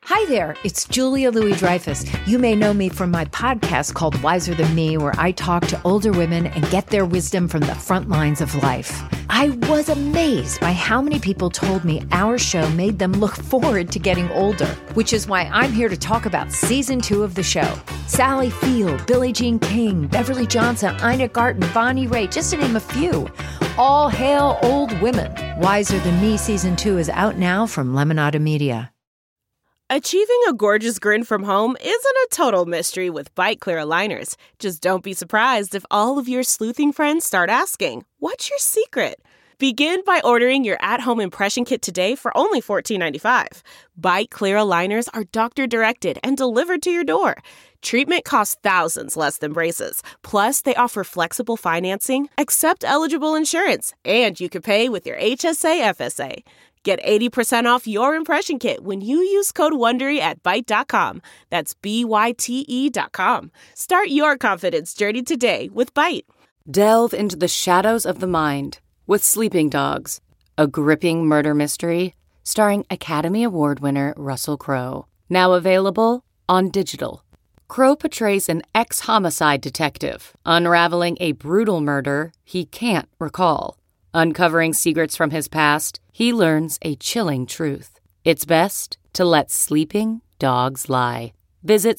Hi there, it's Julia Louis-Dreyfus. You may know me from my podcast called Wiser Than Me, where I talk to older women and get their wisdom from the front lines of life. I was amazed by how many people told me our show made them look forward to getting older, which is why I'm here to talk about season 2 of the show. Sally Field, Billie Jean King, Beverly Johnson, Ina Garten, Bonnie Raitt, just to name a few. All hail old women. Wiser Than Me season 2 is out now from Lemonada Media. Achieving a gorgeous grin from home isn't a total mystery with Byte Clear aligners. Just don't be surprised if all of your sleuthing friends start asking, what's your secret? Begin by ordering your at-home impression kit today for only $14.95. Byte Clear aligners are doctor-directed and delivered to your door. Treatment costs thousands less than braces. Plus, they offer flexible financing, accept eligible insurance, and you can pay with your HSA FSA. Get 80% off your impression kit when you use code WONDERY at Byte.com. That's BYTE.com. Start your confidence journey today with Byte. Delve into the shadows of the mind with Sleeping Dogs, a gripping murder mystery starring Academy Award winner Russell Crowe. Now available on digital. Crowe portrays an ex-homicide detective unraveling a brutal murder he can't recall. Uncovering secrets from his past, he learns a chilling truth. It's best to let sleeping dogs lie. Visit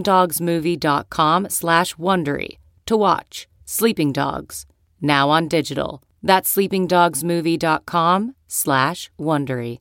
sleepingdogsmovie.com/Wondery to watch Sleeping Dogs, now on digital. That's sleepingdogsmovie.com/Wondery.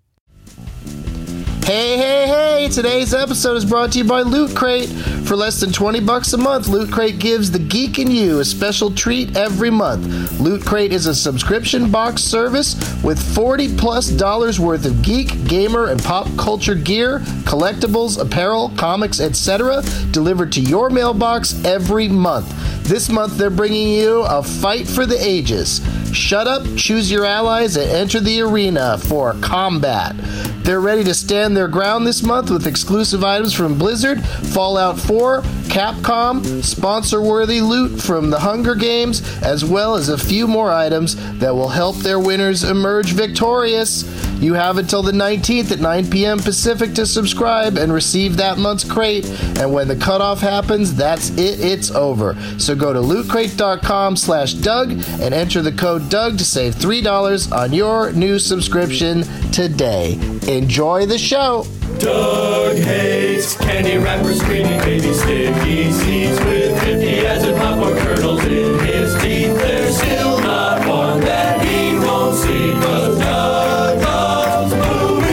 Hey! Today's episode is brought to you by Loot Crate. For less than $20 a month, Loot Crate gives the geek in you a special treat every month. Loot Crate is a subscription box service with $40+ worth of geek, gamer, and pop culture gear, collectibles, apparel, comics, etc. delivered to your mailbox every month. This month, they're bringing you a fight for the ages. Shut up, choose your allies, and enter the arena for combat. They're ready to stand their ground this month with exclusive items from Blizzard, Fallout 4, Capcom, sponsor-worthy loot from the Hunger Games, as well as a few more items that will help their winners emerge victorious. You have until the 19th at 9 p.m. Pacific to subscribe and receive that month's crate, and when the cutoff happens, that's it, it's over. So go to lootcrate.com/Doug and enter the code Doug to save $3 on your new subscription today. Enjoy the show. Doug hates candy wrappers, screaming baby sticky seeds with 50 as in popcorn kernels in his teeth. There's still not one that he won't see, 'cause Doug loves movies.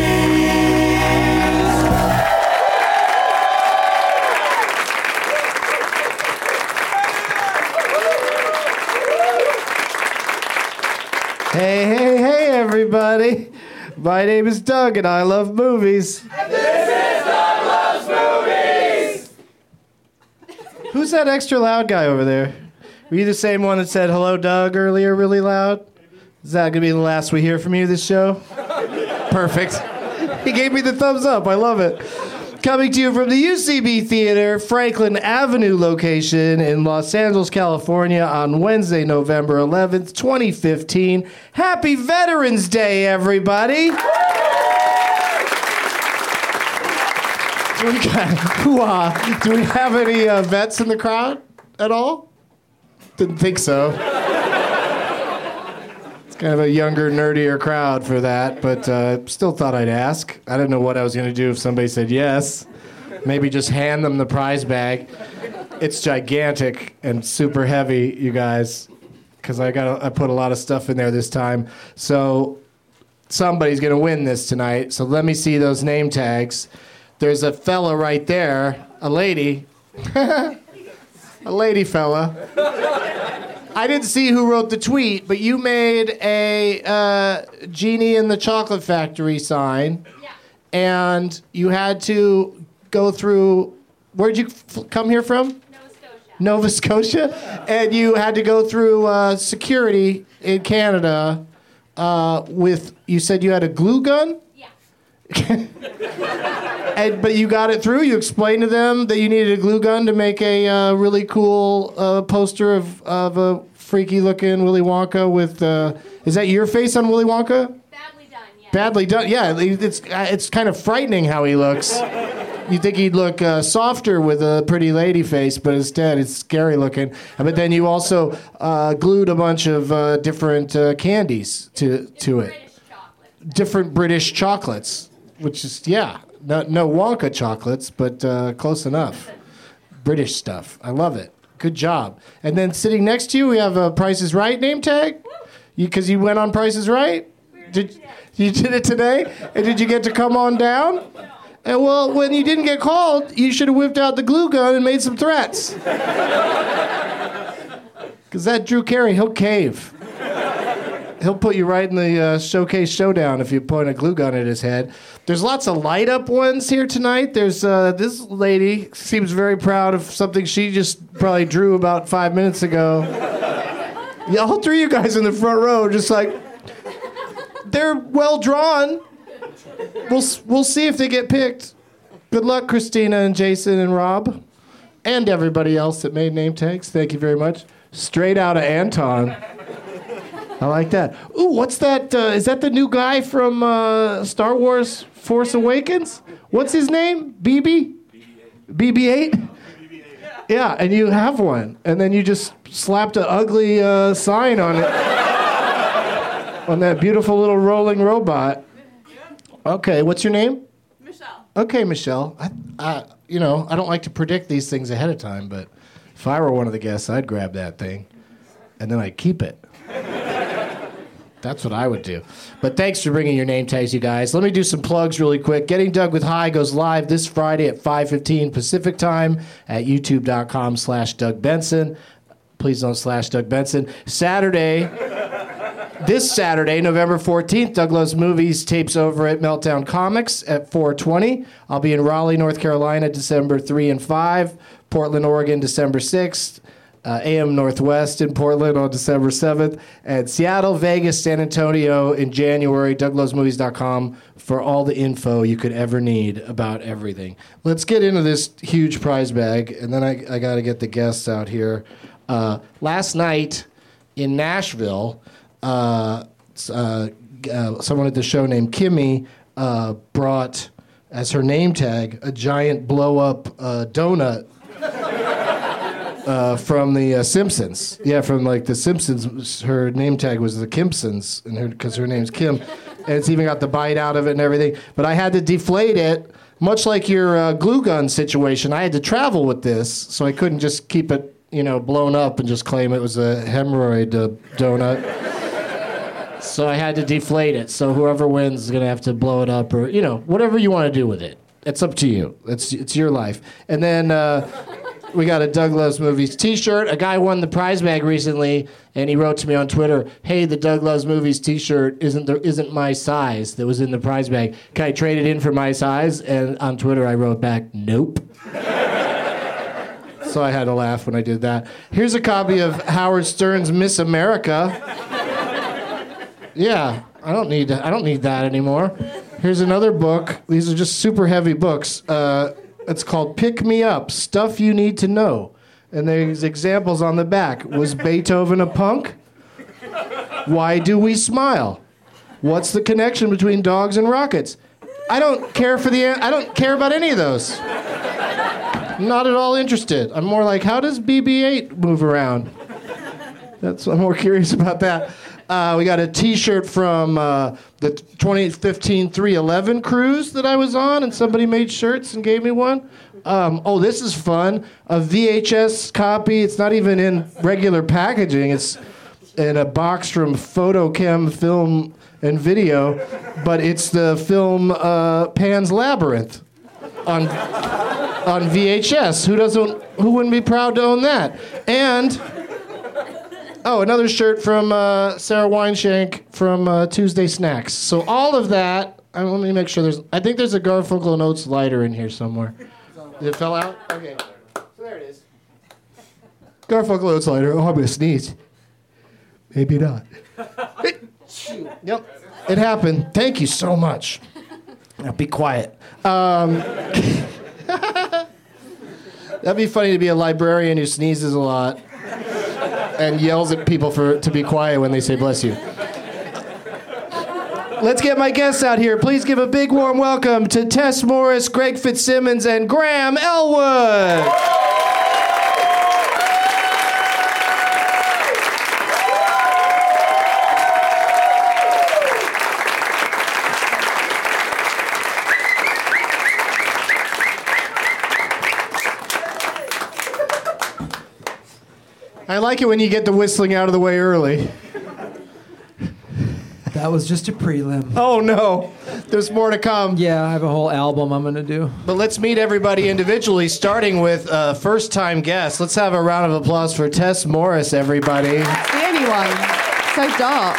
Hey, everybody. My name is Doug, and I love movies. And this is Doug Loves Movies! Who's that extra loud guy over there? Were you the same one that said hello, Doug, earlier really loud? Is that going to be the last we hear from you this show? Perfect. He gave me the thumbs up. I love it. Coming to you from the UCB Theater, Franklin Avenue location in Los Angeles, California on Wednesday, November 11th, 2015. Happy Veterans Day, everybody! Do we have any vets in the crowd at all? Didn't think so. It's kind of a younger, nerdier crowd for that, but still thought I'd ask. I didn't know what I was going to do if somebody said yes. Maybe just hand them the prize bag. It's gigantic and super heavy, you guys, because I put a lot of stuff in there this time. So somebody's going to win this tonight. So let me see those name tags. There's a fella right there, a lady. A lady fella. I didn't see who wrote the tweet, but you made a Genie in the Chocolate Factory sign. Yeah. And you had to go through, where'd you come here from? Nova Scotia. And you had to go through security in Canada with, you said you had a glue gun? Yeah. But you got it through? You explained to them that you needed a glue gun to make a really cool poster of a freaky-looking Willy Wonka with... is that your face on Willy Wonka? Badly done, yeah. Badly done, yeah. It's kind of frightening how he looks. You think he'd look softer with a pretty lady face, but instead it's scary looking. But then you also glued a bunch of different candies to it. Different British chocolates, which is, no Wonka chocolates, but close enough. British stuff. I love it. Good job. And then sitting next to you, we have a Price is Right name tag. Because you went on Price is Right? You did it today? And did you get to come on down? And well, when you didn't get called, you should have whipped out the glue gun and made some threats. Because that Drew Carey, he'll cave. He'll put you right in the showcase showdown if you point a glue gun at his head. There's lots of light-up ones here tonight. There's this lady seems very proud of something she just probably drew about 5 minutes ago. Yeah, all three of you guys in the front row, just like, they're well drawn. We'll see if they get picked. Good luck, Christina and Jason and Rob, and everybody else that made name tags. Thank you very much. Straight out of Anton. I like that. Ooh, what's that? Is that the new guy from Star Wars Force Awakens? What's his name? BB? BB-8? Yeah, and you have one. And then you just slapped an ugly sign on it. On that beautiful little rolling robot. Okay, what's your name? Michelle. Okay, Michelle. I don't like to predict these things ahead of time, but if I were one of the guests, I'd grab that thing, and then I'd keep it. That's what I would do. But thanks for bringing your name tags, you guys. Let me do some plugs really quick. Getting Doug with High goes live this Friday at 5:15 Pacific Time at youtube.com/Doug Benson. Please don't /Doug Benson. This Saturday, November 14th, Doug Loves Movies tapes over at Meltdown Comics at 4:20. I'll be in Raleigh, North Carolina, December 3 and 5. Portland, Oregon, December 6th. AM Northwest in Portland on December 7th, and Seattle, Vegas, San Antonio in January. DougLovesMovies.com for all the info you could ever need about everything. Let's get into this huge prize bag, and then I got to get the guests out here. Last night in Nashville, someone at the show named Kimmy brought, as her name tag, a giant blow-up donut from the Simpsons. Yeah, from like the Simpsons. Her name tag was the Kimpsons, and because her name's Kim, and it's even got the bite out of it and everything. But I had to deflate it, much like your glue gun situation. I had to travel with this, so I couldn't just keep it, blown up and just claim it was a hemorrhoid donut. So I had to deflate it. So whoever wins is gonna have to blow it up, or whatever you want to do with it. It's up to you. It's your life. And then. We got a Doug Loves Movies t-shirt. A guy won the prize bag recently, and he wrote to me on Twitter, "Hey, the Doug Loves Movies t-shirt isn't my size that was in the prize bag. Can I trade it in for my size?" And on Twitter I wrote back, "Nope." So I had to laugh when I did that. Here's a copy of Howard Stern's Miss America. Yeah, I don't need that anymore. Here's another book. These are just super heavy books. It's called Pick Me Up, Stuff You Need to Know. And there's examples on the back. Was Beethoven a punk? Why do we smile? What's the connection between dogs and rockets? I don't care about any of those. I'm not at all interested. I'm more like, how does BB-8 move around? I'm more curious about that. We got a t-shirt from the 2015 311 cruise that I was on, and somebody made shirts and gave me one. This is fun. A VHS copy. It's not even in regular packaging. It's in a box from Photochem Film and Video, but it's the film Pan's Labyrinth on VHS. Who wouldn't be proud to own that? And another shirt from Sarah Weinshank from Tuesday Snacks. So all of that, let me make sure I think there's a Garfunkel and Oates lighter in here somewhere. Did it fell out? Okay. So there it is. Garfunkel and Oates lighter. Oh, I'm going to sneeze. Maybe not. Yep. It happened. Thank you so much. Now be quiet. That'd be funny to be a librarian who sneezes a lot and yells at people to be quiet when they say bless you. Let's get my guests out here. Please give a big warm welcome to Tess Morris, Greg Fitzsimmons, and Graham Elwood. I like it when you get the whistling out of the way early. That was just a prelim. Oh no, there's more to come. Yeah, I have a whole album I'm gonna do. But let's meet everybody individually, starting with first-time guests. Let's have a round of applause for Tess Morris, everybody. That's the only one. So dark.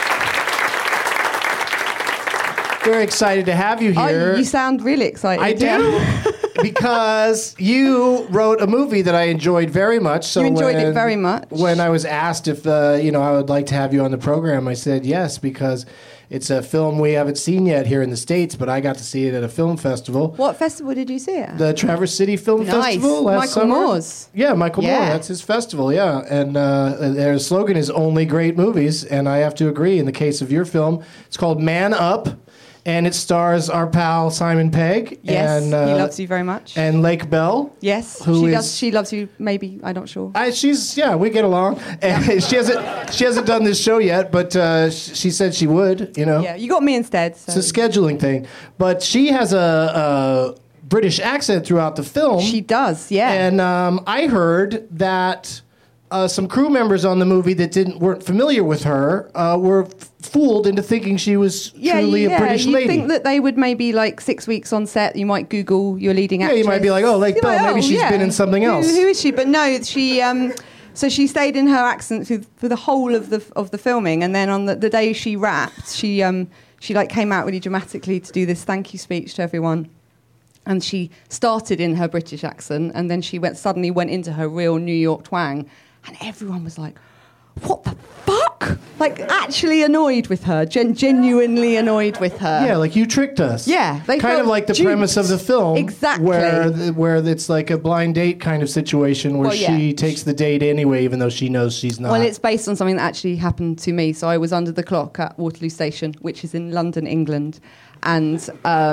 Very excited to have you here. Oh, you sound really excited. I do. Because you wrote a movie that I enjoyed very much. So you enjoyed it very much. When I was asked if I would like to have you on the program, I said yes, because it's a film we haven't seen yet here in the States, but I got to see it at a film festival. What festival did you see it at? The Traverse City Film Festival last summer. Michael Moore's. Yeah, Michael Moore. That's his festival, yeah. And their slogan is only great movies, and I have to agree. In the case of your film, it's called Man Up. And it stars our pal Simon Pegg. Yes, and, he loves you very much. And Lake Bell. Yes, she loves you. Maybe, I'm not sure. We get along. And she hasn't done this show yet, but she said she would. Yeah, you got me instead. So. It's a scheduling thing, but she has a British accent throughout the film. She does, yeah. And I heard that some crew members on the movie that weren't familiar with her were fooled into thinking she was truly a British lady. You think that they would maybe 6 weeks on set, you might Google your leading actress. Yeah, you might be like, oh, Lake Bell, maybe she's been in something else. Who is she? But no, she... So she stayed in her accent for the whole of the filming, and then on the day she wrapped, she came out really dramatically to do this thank you speech to everyone. And she started in her British accent, and then she suddenly went into her real New York twang. And everyone was like, what the fuck? Actually annoyed with her, genuinely annoyed with her. Yeah, you tricked us. Yeah. They kind of like the premise of the film. Exactly. Where it's like a blind date kind of situation where she takes the date anyway, even though she knows she's not. Well, it's based on something that actually happened to me. So I was under the clock at Waterloo Station, which is in London, England. And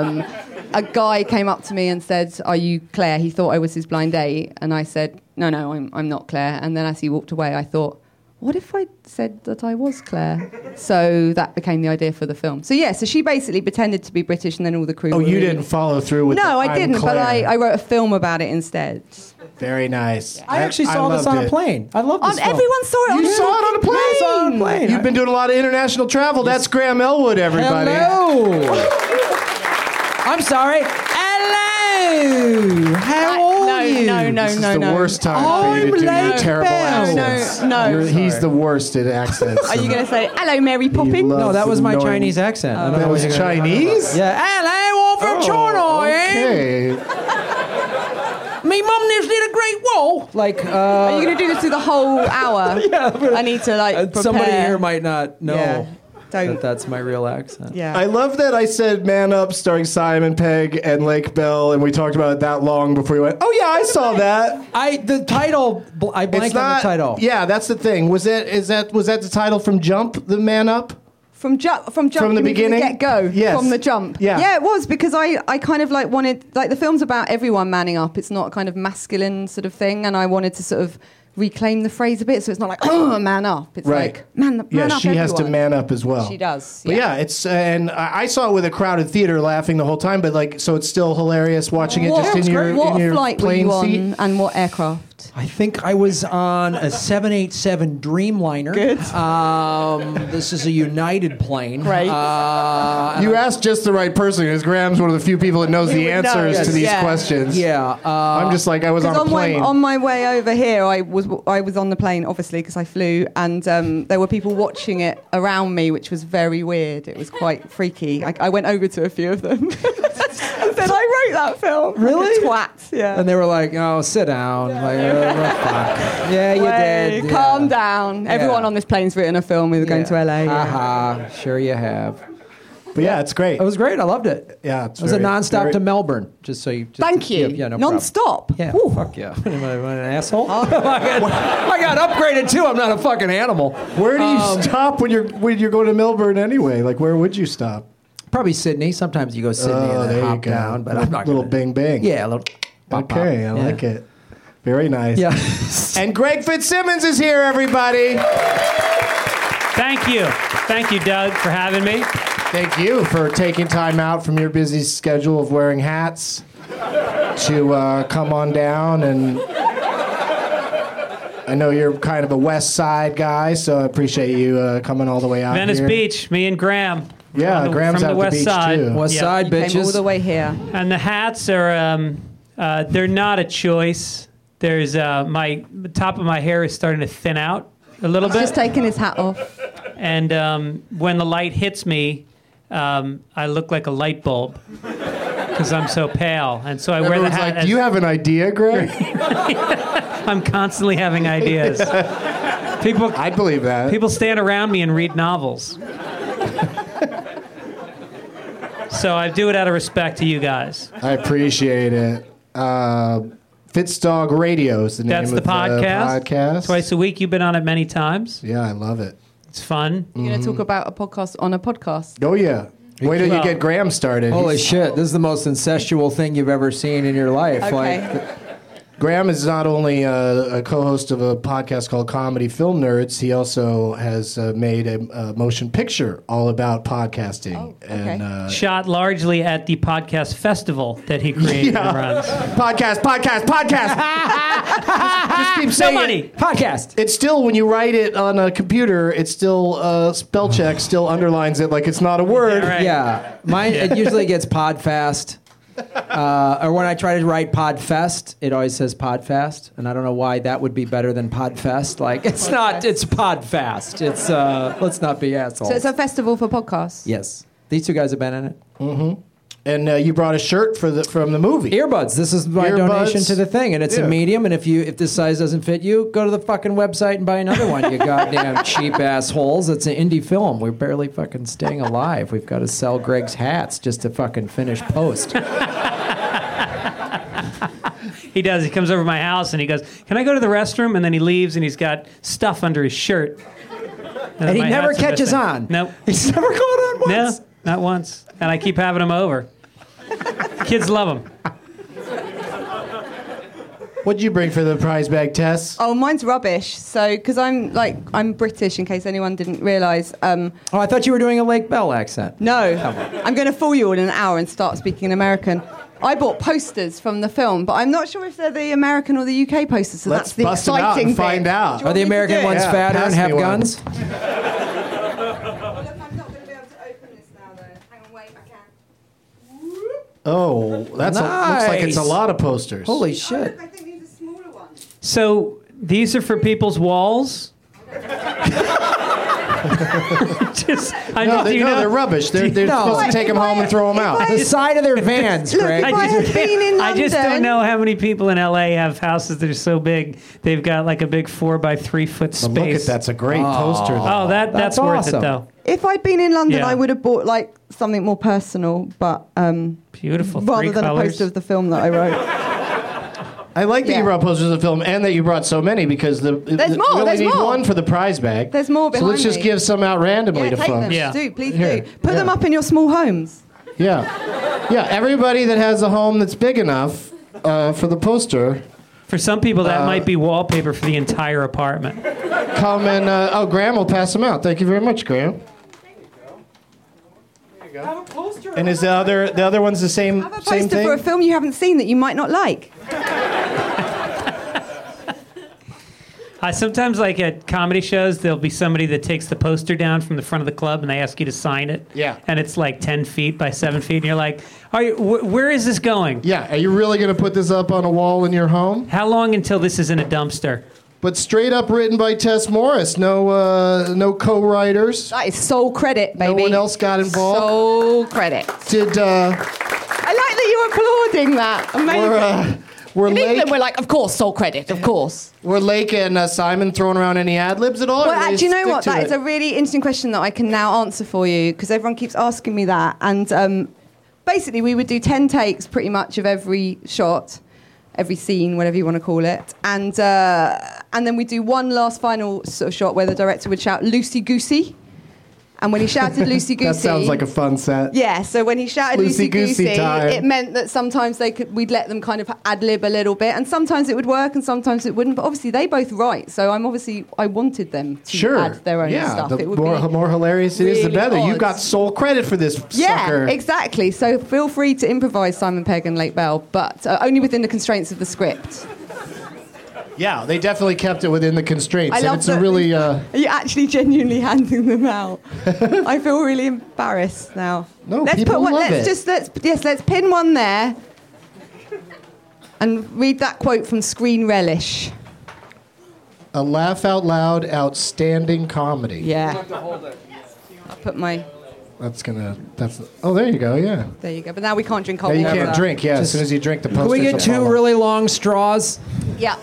a guy came up to me and said, "Are you Claire?" He thought I was his blind date. And I said, no, I'm not Claire. And then as he walked away, I thought, what if I said that I was Claire? So that became the idea for the film. So so she basically pretended to be British, and then all the crew... Oh, you didn't follow through with No, I didn't, Claire. but I wrote a film about it instead. Very nice. I actually saw this on a plane. I love this film. Everyone saw it. You saw it on a plane? I saw it on a plane. You've been doing a lot of international travel. That's Graham Elwood, everybody. Hello. I'm sorry. Hello. How are you? No. This is the worst time for you to do your terrible accents. No. He's the worst at accents. Are you going to say, hello, Mary Poppins? No, that was my annoying... Chinese accent. That was Chinese? Yeah. Hello, all from China, I am. Okay. Me mum lives near the Great Wall. Are you going to do this through the whole hour? Yeah. I need to, prepare. Somebody here might not know. Yeah. That's my real accent. Yeah. I love that I said Man Up starring Simon Pegg and Lake Bell, and we talked about it that long before you went, oh yeah, I saw that. I blanked on the title. Yeah, that's the thing. Was that the title from Jump, the Man Up? From the beginning? Get Go. Yes. From the jump. Yeah, it was, because I kind of wanted, the film's about everyone manning up. It's not a kind of masculine sort of thing, and I wanted to sort of reclaim the phrase a bit, so it's not man up. It's man up. Yeah, she has to man up as well. She does. But it's and I saw it with a crowded theater, laughing the whole time. But so it's still hilarious watching it just in your flight plane were you seat. on, and what aircraft? I think I was on a 787 Dreamliner. Good. This is a United plane. Right. You asked just the right person, because Graham's one of the few people that knows the answers to these questions. Yeah. I'm just I was on a plane. On my way over here, I was on the plane, obviously, because I flew, and there were people watching it around me, which was very weird. It was quite freaky. I went over to a few of them and said, I wrote that film. Really? Like a twat, yeah. And they were like, oh, sit down. Fuck. Yeah, you did. Calm down. Everyone on this plane's written a film. We were going to LA. Haha, sure you have. But it's great. It was great. I loved it. Yeah, it was a nonstop to Melbourne. Thank you. Yeah, no non-stop. Yeah, fuck yeah. Am I an asshole? I got upgraded too. I'm not a fucking animal. Where do you stop when you're going to Melbourne anyway? Where would you stop? Probably Sydney. Sometimes you go Sydney and there then you hop go. down, but I'm not little gonna, bing bing. Yeah, a little. Pop, Okay, pop. I like it. Very nice. Yeah. And Greg Fitzsimmons is here, everybody. Thank you. Thank you, Doug, for having me. Thank you for taking time out from your busy schedule of wearing hats to come on down. And I know you're kind of a West Side guy, so I appreciate you coming all the way out Venice here. Beach, me and Graham. Yeah, Graham's from out the at West the beach Side. too. West Side, Came all bitches. the way here. And the hats are, they're not a choice. There's, the top of my hair is starting to thin out a little bit. Just taking his hat off. And when the light hits me, I look like a light bulb because I'm so pale. And so I wear the Everyone's hat. like, do you have an idea, Greg? I'm constantly having ideas. People, I believe that. people stand around me and read novels. So I do it out of respect to you guys. I appreciate it. Fitzdog Radio is the name That's of the podcast. podcast. Twice a week. You've been on it many times. Yeah, I love it. It's fun. You're going to talk about a podcast on a podcast. Oh, yeah. Wait till you Well- get Graham started. Holy shit! This is the most incestual thing you've ever seen in your life. Okay. Like, Graham is not only a co-host of a podcast called Comedy Film Nerds, he also has made a motion picture all about podcasting. Oh, okay. And, Shot largely at the podcast festival that he created and runs. podcast. Just keep No saying money. it. podcast. It's still, when you write it on a computer, it's still, spell check still underlines it like it's not a word. Yeah, right. Yeah, mine. It usually gets Podfast. Or when I try to write Podfest, it always says Podfast, and I don't know why that would be better than Podfest. Like, it's not. It's Podfast. It's let's not be assholes. So it's a festival for podcasts. Yes, these two guys have been in it. And you brought a shirt from the movie. Earbuds. This is my Earbuds. donation to the thing, and it's Yeah. a medium. And if this size doesn't fit you, go to the fucking website and buy another one. You goddamn cheap assholes. It's an indie film. We're barely fucking staying alive. We've got to sell Greg's hats just to fucking finish post. He does. He comes over to my house and he goes, "Can I go to the restroom?" And then he leaves and he's got stuff under his shirt. And he my never hats are catches missing. on. Nope. He's never gone on once. No, not once. And I keep having him over. Kids love him. What'd you bring for the prize bag, Tess? Oh, mine's rubbish. So, because I'm British, in case anyone didn't realise. Oh, I thought you were doing a Lake Bell accent. No, I'm going to fool you all in an hour and start speaking American. I bought posters from the film, but I'm not sure if they're the American or the UK posters. So Let's that's the bust them out exciting and find bit. out. Do you Are want the me to American do it? ones Yeah, fatter pass and have me one. guns? Look, I'm not going to be able to open this now, though. Hang on, wait, I can. Oh, that's looks like it's a Nice. lot of posters. Holy Oh, shit. look, I think these are smaller ones. So these are for people's walls. They're rubbish. They're No. supposed to take them home and throw them out. The side of their vans, Look, Greg. if I had been in I just London- don't know how many people in LA have houses that are so big. They've got like a big 4x3 foot space. But look at that's a great poster. Though. Oh, that's That's worth awesome. it though. If I'd been in London, Yeah. I would have bought like something more personal, but Beautiful. rather three than colors. a poster of the film that I wrote. I like that Yeah. you brought posters of the film and that you brought so many because There's we more, only there's need more. one for the prize bag. There's more So let's behind just me. give some out randomly Yeah, to take folks. them. Yeah. Do, please Here. do. Put them Yeah. up in your small homes. Yeah, yeah. Everybody that has a home that's big enough for the poster, For some people, that might be wallpaper for the entire apartment. come and Graham will pass them out. Thank you very much, Graham. And is the other one's the same Have a same poster thing? for a film you haven't seen that you might not like. I sometimes, like at comedy shows, there'll be somebody that takes the poster down from the front of the club and they ask you to sign it. Yeah. And it's like 10 feet by 7 feet. And you're like, where is this going? Yeah, are you really going to put this up on a wall in your home? How long until this is in a dumpster? But straight up written by Tess Morris. No co-writers. That is sole credit, baby. No one else got involved. Sole credit. Did I like that you're applauding that. Amazing. were in Lake England, we're like, of course, sole credit, of course. were Lake and Simon throwing around any ad libs at all? or Well, did they actually, you know stick what? to That it? is a really interesting question that I can now answer for you because everyone keeps asking me that. And basically, we would do 10 takes pretty much of every shot, every scene, whatever you want to call it. And then we do one last final sort of shot where the director would shout, "Loosey goosey." And when he shouted loosey goosey, That sounds like a fun set. yeah. So when he shouted loosey Loosey-goosey goosey, time. it meant that sometimes we'd let them kind of ad lib a little bit, and sometimes it would work, and sometimes it wouldn't. But obviously they both write, so I wanted them to add their own stuff. The It would more hilarious it is, the really better. You odd. got sole credit for this Yeah, sucker. exactly. So feel free to improvise Simon Pegg and Lake Bell, but only within the constraints of the script. Yeah, they definitely kept it within the constraints. I And love it's a that- really. Are you actually genuinely handing them out? I feel really embarrassed now. No, let's people put one. love Let's it. let's pin one there, and read that quote from Screen Relish. A laugh out loud, outstanding comedy. Yeah. I'll put my. Oh, there you go, yeah. There you go. But now we can't drink Yeah, cold you water. can't drink, yeah. As soon as you drink, the posters Can we get will 2 fall off. really long straws? Yeah.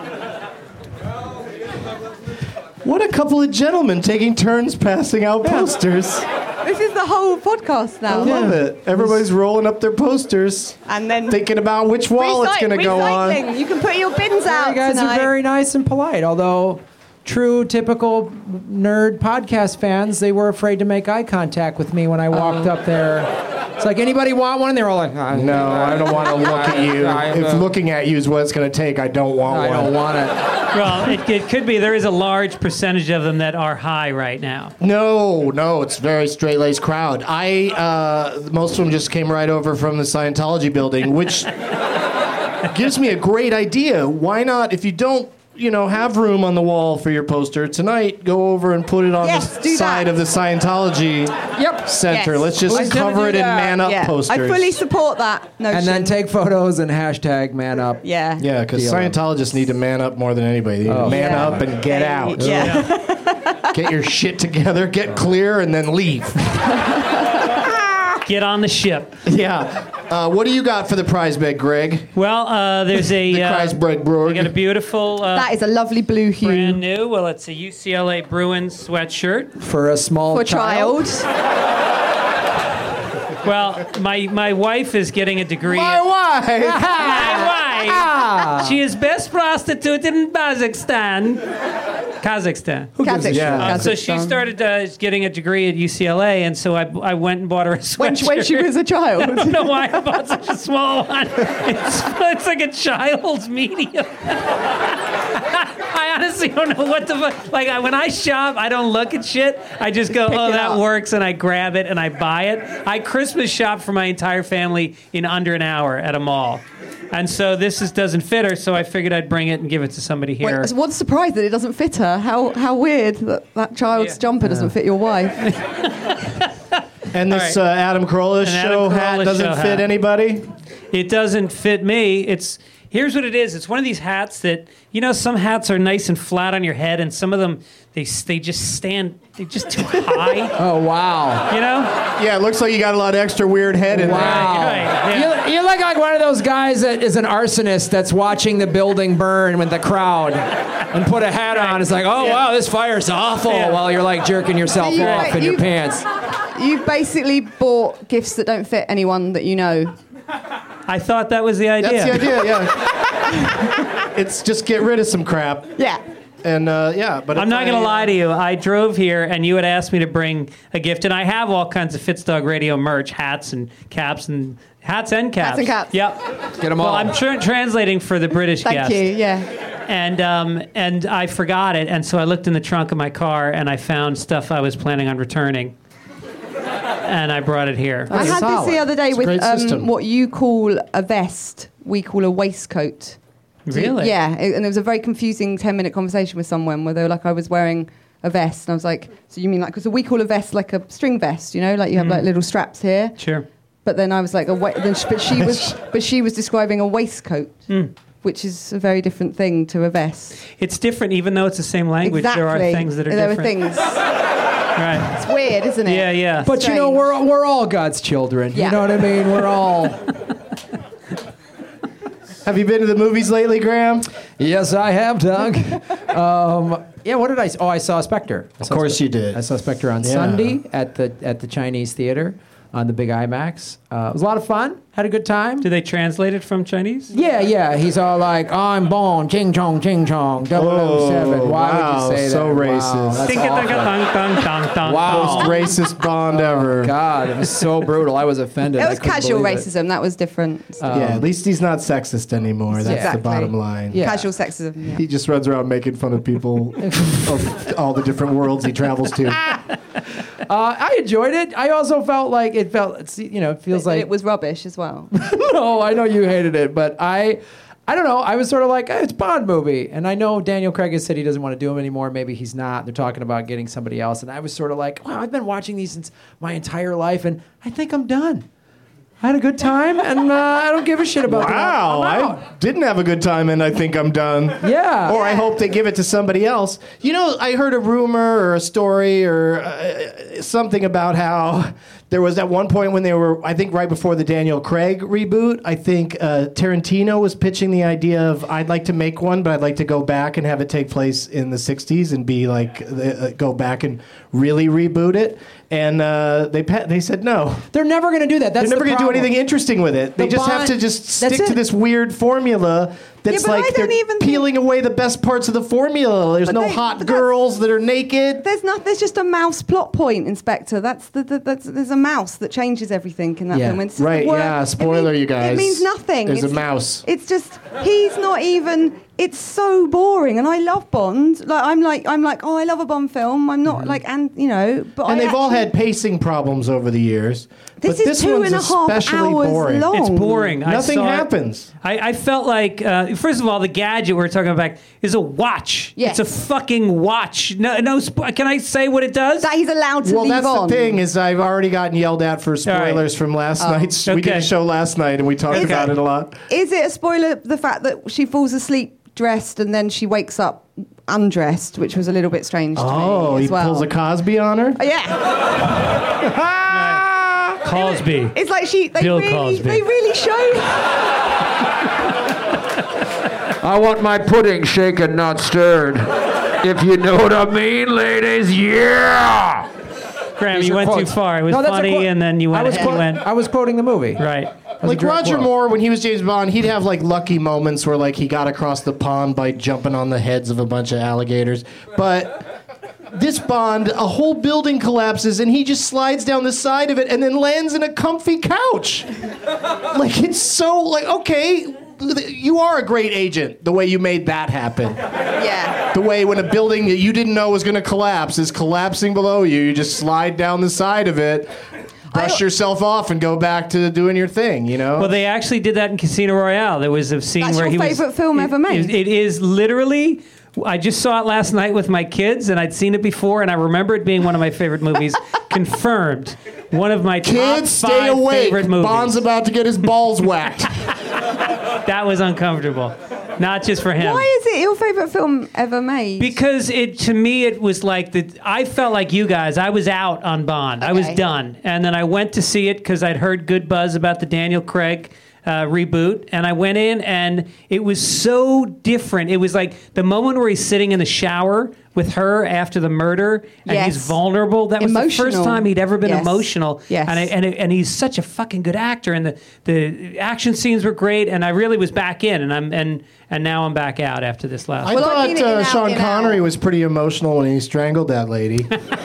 What a couple of gentlemen taking turns passing out posters. This is the whole podcast now. I love it. Everybody's rolling up their posters, And then thinking about which wall it's going to go on. recycling. You can put your bins out You guys tonight. are very nice and polite, although true typical nerd podcast fans, they were afraid to make eye contact with me when I walked up there. It's like, anybody want one? And they were all like, No, I don't want to look at you. If looking at you is what it's going to take, I don't want one. I don't want it. Well, it could be there is a large percentage of them that are high right now. No, it's a very straight-laced crowd. Most of them just came right over from the Scientology building, which gives me a great idea. Why not, if you don't, have room on the wall for your poster tonight, go over and put it on Yes, the do side that. of the Scientology Center. Yes. Let's just Let's do cover it in that. man-up Yeah. posters. I fully support that notion. And then take photos and hashtag man up. Yeah. Yeah, because Deal. Scientologists need to man up more than anybody. They need to man Yeah. up and get out. Yeah. Get your shit together, get clear, and then leave. Get on the ship. Yeah. What do you got for the prize bag, Greg? Well, there's a The prize bag, bro. we got a beautiful That is a lovely blue hue. brand new. Well, it's a UCLA Bruins sweatshirt. For a small For child. Well, my wife is getting a degree. My wife! My wife. She is best prostitute in Kazakhstan. Kazakhstan. So she started getting a degree at UCLA, and so I went and bought her a sweatshirt. when she was a child. I don't know why I bought such a small one. It's like a child's medium. I honestly don't know what the fuck. Like, when I shop, I don't look at shit. I just go, oh, it that up. works, and I grab it and I buy it. I Christmas shop for my entire family in under an hour at a mall. And so this doesn't fit her, so I figured I'd bring it and give it to somebody here. Wait, what a surprise that it doesn't fit her. How weird that child's jumper doesn't fit your wife. And this All right. Adam Carolla An Adam show hat Carolla doesn't show fit hat. anybody? It doesn't fit me. Here's what it is. It's one of these hats that, some hats are nice and flat on your head, and some of them, they're just too high. Oh, wow. Yeah, it looks like you got a lot of extra weird head in there. Wow. Right, yeah. You look like one of those guys that is an arsonist that's watching the building burn with the crowd and put a hat on. It's like, oh, Yeah. wow, this fire's awful, Yeah. while you're like jerking yourself You- off in your you- pants. You've basically bought gifts that don't fit anyone that you know. I thought that was the idea. That's the idea, yeah. It's just get rid of some crap. Yeah. And, but I'm not going to lie to you. I drove here, and you had asked me to bring a gift, and I have all kinds of Fitzdog Radio merch, hats and caps, and hats and caps. Hats and caps. Yep. Get them Well, all. I'm translating for the British Thank guest. you. Yeah. And I forgot it, and so I looked in the trunk of my car, and I found stuff I was planning on returning. And I brought it here. I had solid. this the other day It's a with great system. what you call a vest, we call a waistcoat. Really? Yeah, and there was a very confusing 10-minute conversation with someone where they were like, I was wearing a vest, and I was like, so you mean like, because we call a vest like a string vest, like you have like little straps here. Sure. But then I was like, but she was describing a waistcoat, which is a very different thing to a vest. It's different, even though it's the same language. Exactly. There are things that are there different. There are things. Right. It's weird, isn't it? Yeah, yeah. But Strange. we're all God's children. Yeah. You know what I mean? We're all. Have you been to the movies lately, Graham? Yes, I have, Doug. Yeah, what did I saw Spectre. Of course you did. I saw Spectre on Sunday at the Chinese theater. on the big IMAX. It was a lot of fun. Had a good time. Do they translate it from Chinese? Yeah. He's all like, I'm Bond, ching chong, 007. Why wow, would you say so that? racist. Wow, that's Ding, awful. dong, dong, dong. Wow. Most racist Bond ever. God, it was so brutal. I was offended. It I was couldn't casual believe it. racism. That was different. Yeah, at least he's not sexist anymore. That's Exactly. the bottom line. Yeah. Casual sexism. Yeah. He just runs around making fun of people of all the different worlds he travels to. I enjoyed it. I also felt like it feels like it was rubbish as well. No, I know you hated it, but I don't know. I was sort of like, hey, it's a Bond movie. And I know Daniel Craig has said he doesn't want to do them anymore. Maybe he's not. They're talking about getting somebody else. And I was sort of like, wow, I've been watching these since my entire life, and I think I'm done. I had a good time, and I don't give a shit about Wow, I'm I out. didn't have a good time, and I think I'm done. Yeah. Or I hope they give it to somebody else. You know, I heard a rumor or a story or something about how there was at one point when they were, I think right before the Daniel Craig reboot, I think Tarantino was pitching the idea of, I'd like to make one, but I'd like to go back and have it take place in the 60s and be like, go back and really reboot it. And they said no. They're never going to do that. That's They're never going to do anything interesting with it. They The just have Bond- to just That's stick to it. this weird formula that's Yeah, but I like they're don't even think- peeling away the best parts of the formula. There's But no they- hot but that's- girls that are naked. There's just a mouse plot point, Inspector. There's a mouse that changes everything in that Yeah. film. It's Right, word- yeah, spoiler, you guys. It means nothing. There's a It's- mouse. It's just he's not even. It's so boring, and I love Bond. I'm like, oh, I love a Bond film. I'm not like, but Mm-hmm. And they've all had pacing problems over the years. This but is this one's 2.5 especially hours boring. long. It's boring. Nothing I saw it. happens. I felt like, first of all, the gadget we're talking about is a watch. Yes. It's a fucking watch. Can I say what it does? That he's allowed to Well, leave that's on. the thing is I've already gotten yelled at for spoilers from last night's. We did Okay. a show last night and we talked Okay. about it a lot. Is it a spoiler the fact that she falls asleep dressed and then she wakes up undressed, which was a little bit strange to Oh, me he as well. pulls a Cosby on her? Yeah. Cosby. It's like Bill Cosby. they really show. I want my pudding shaken, not stirred. If you know what I mean, ladies, yeah! Graham, These you are went too quotes. far. It was No, that's a funny, quote. and then you went. I was quoting the movie. Right. That's a Like great Roger quote. Moore, when he was James Bond, he'd have like lucky moments where like he got across the pond by jumping on the heads of a bunch of alligators. But this Bond, a whole building collapses and he just slides down the side of it and then lands in a comfy couch. Like it's so like, okay, you are a great agent the way you made that happen. Yeah. The way when a building that you didn't know was going to collapse is collapsing below you, you just slide down the side of it, brush yourself off, and go back to doing your thing. You know. Well, they actually did that in Casino Royale. There was a scene That's where your he was. favourite film ever made? It is literally. I just saw it last night with my kids, and I'd seen it before, and I remember it being one of my favorite movies. Confirmed, one of my top Kids, stay 5 awake. favorite movies. Bond's about to get his balls whacked. That was uncomfortable, not just for him. Why is it your favourite film ever made? Because to me it was like I felt like you guys. I was out on Bond. I was Okay. done, and then I went to see it because I'd heard good buzz about the Daniel Craig reboot, and I went in, and it was so different. It was like the moment where he's sitting in the shower with her after the murder, and Yes. he's vulnerable. That was the first Emotional. time he'd ever been Yes. emotional. Yes. And he's such a fucking good actor, and the action scenes were great, and I really was back in, and now I'm back out after this last. I Well, I've thought seen it in out, Sean in Connery out. was pretty emotional when he strangled that lady.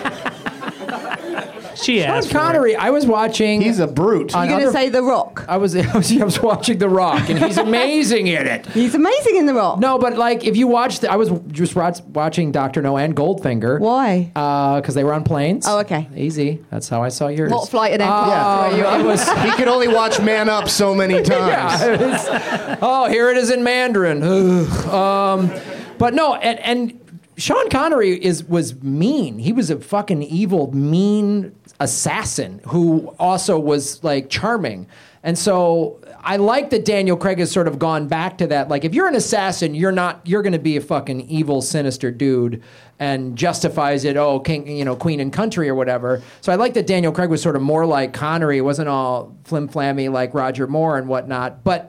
She Sean asked for it. Connery, I was watching. He's a brute. You're going to say The Rock. I was watching The Rock, and he's amazing in it. He's amazing in The Rock. No, but like if you watch, I was just watching Dr. No and Goldfinger. Why? Because they were on planes. Oh, okay. Easy. That's how I saw yours. What flight and aircraft were you on? It was. He could only watch Man Up so many times. Yeah, it was- oh, here it is in Mandarin. But no, and Sean Connery was mean. He was a fucking evil, mean assassin who also was like charming. And so I like that Daniel Craig has sort of gone back to that. Like, if you're an assassin, you're going to be a fucking evil, sinister dude, and justifies it. Oh, king, Queen and Country or whatever. So I like that Daniel Craig was sort of more like Connery. It wasn't all flim-flammy like Roger Moore and whatnot. But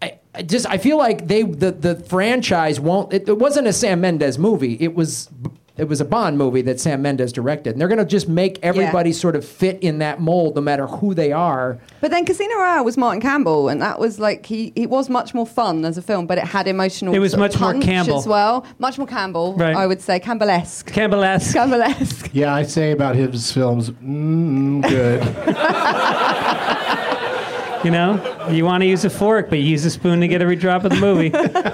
I feel like the franchise won't. It wasn't a Sam Mendes movie. It was it was a Bond movie that Sam Mendes directed, and they're going to just make everybody sort of fit in that mold, no matter who they are. But then Casino Royale was Martin Campbell, and that was like he was much more fun as a film, but it had emotional. It was sort of much more punch Campbell as well, much more Campbell. Right. I would say Campbell-esque. Campbell-esque. Campbell-esque. Yeah, I say about his films, good. You know, you want to use a fork, but you use a spoon to get every drop of the movie.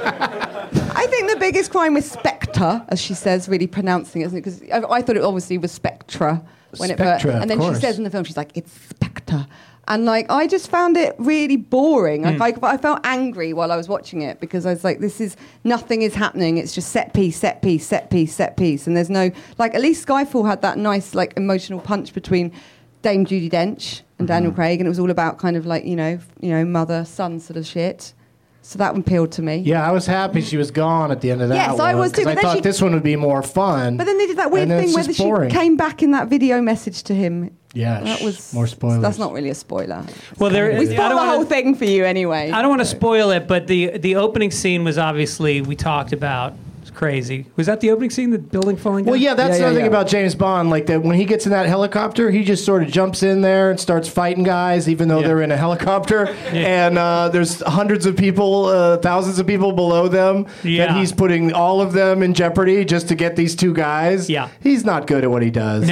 I think the biggest crime was Spectre, as she says, really pronouncing it, isn't it? Because I thought it obviously was Spectra when Spectra, and then of she course. says in the film, she's like, it's Spectre. And like, I just found it really boring. Like, I felt angry while I was watching it because I was like, nothing is happening. It's just set piece, set piece, set piece, set piece. And there's no, like, at least Skyfall had that nice, like, emotional punch between Dame Judi Dench and Daniel Craig. And it was all about kind of like, you know, mother-son sort of shit. So that one appealed to me. Yeah, I was happy she was gone at the end of that Yes, one. I was too, 'cause but I then thought this one would be more fun. But then they did that weird and then thing it's where just she boring. came back in that video message to him. Yeah, That was more spoilers. That's not really a spoiler. Well, We spoiled the whole thing for you anyway. I don't want to spoil it, but the opening scene was obviously, we talked about. It's crazy. Was that the opening scene, the building falling down? Well, yeah, that's another thing about James Bond. Like that, when he gets in that helicopter, he just sort of jumps in there and starts fighting guys, even though they're in a helicopter. And there's hundreds of people, thousands of people below them. Yeah. That he's putting all of them in jeopardy just to get these two guys. Yeah. He's not good at what he does.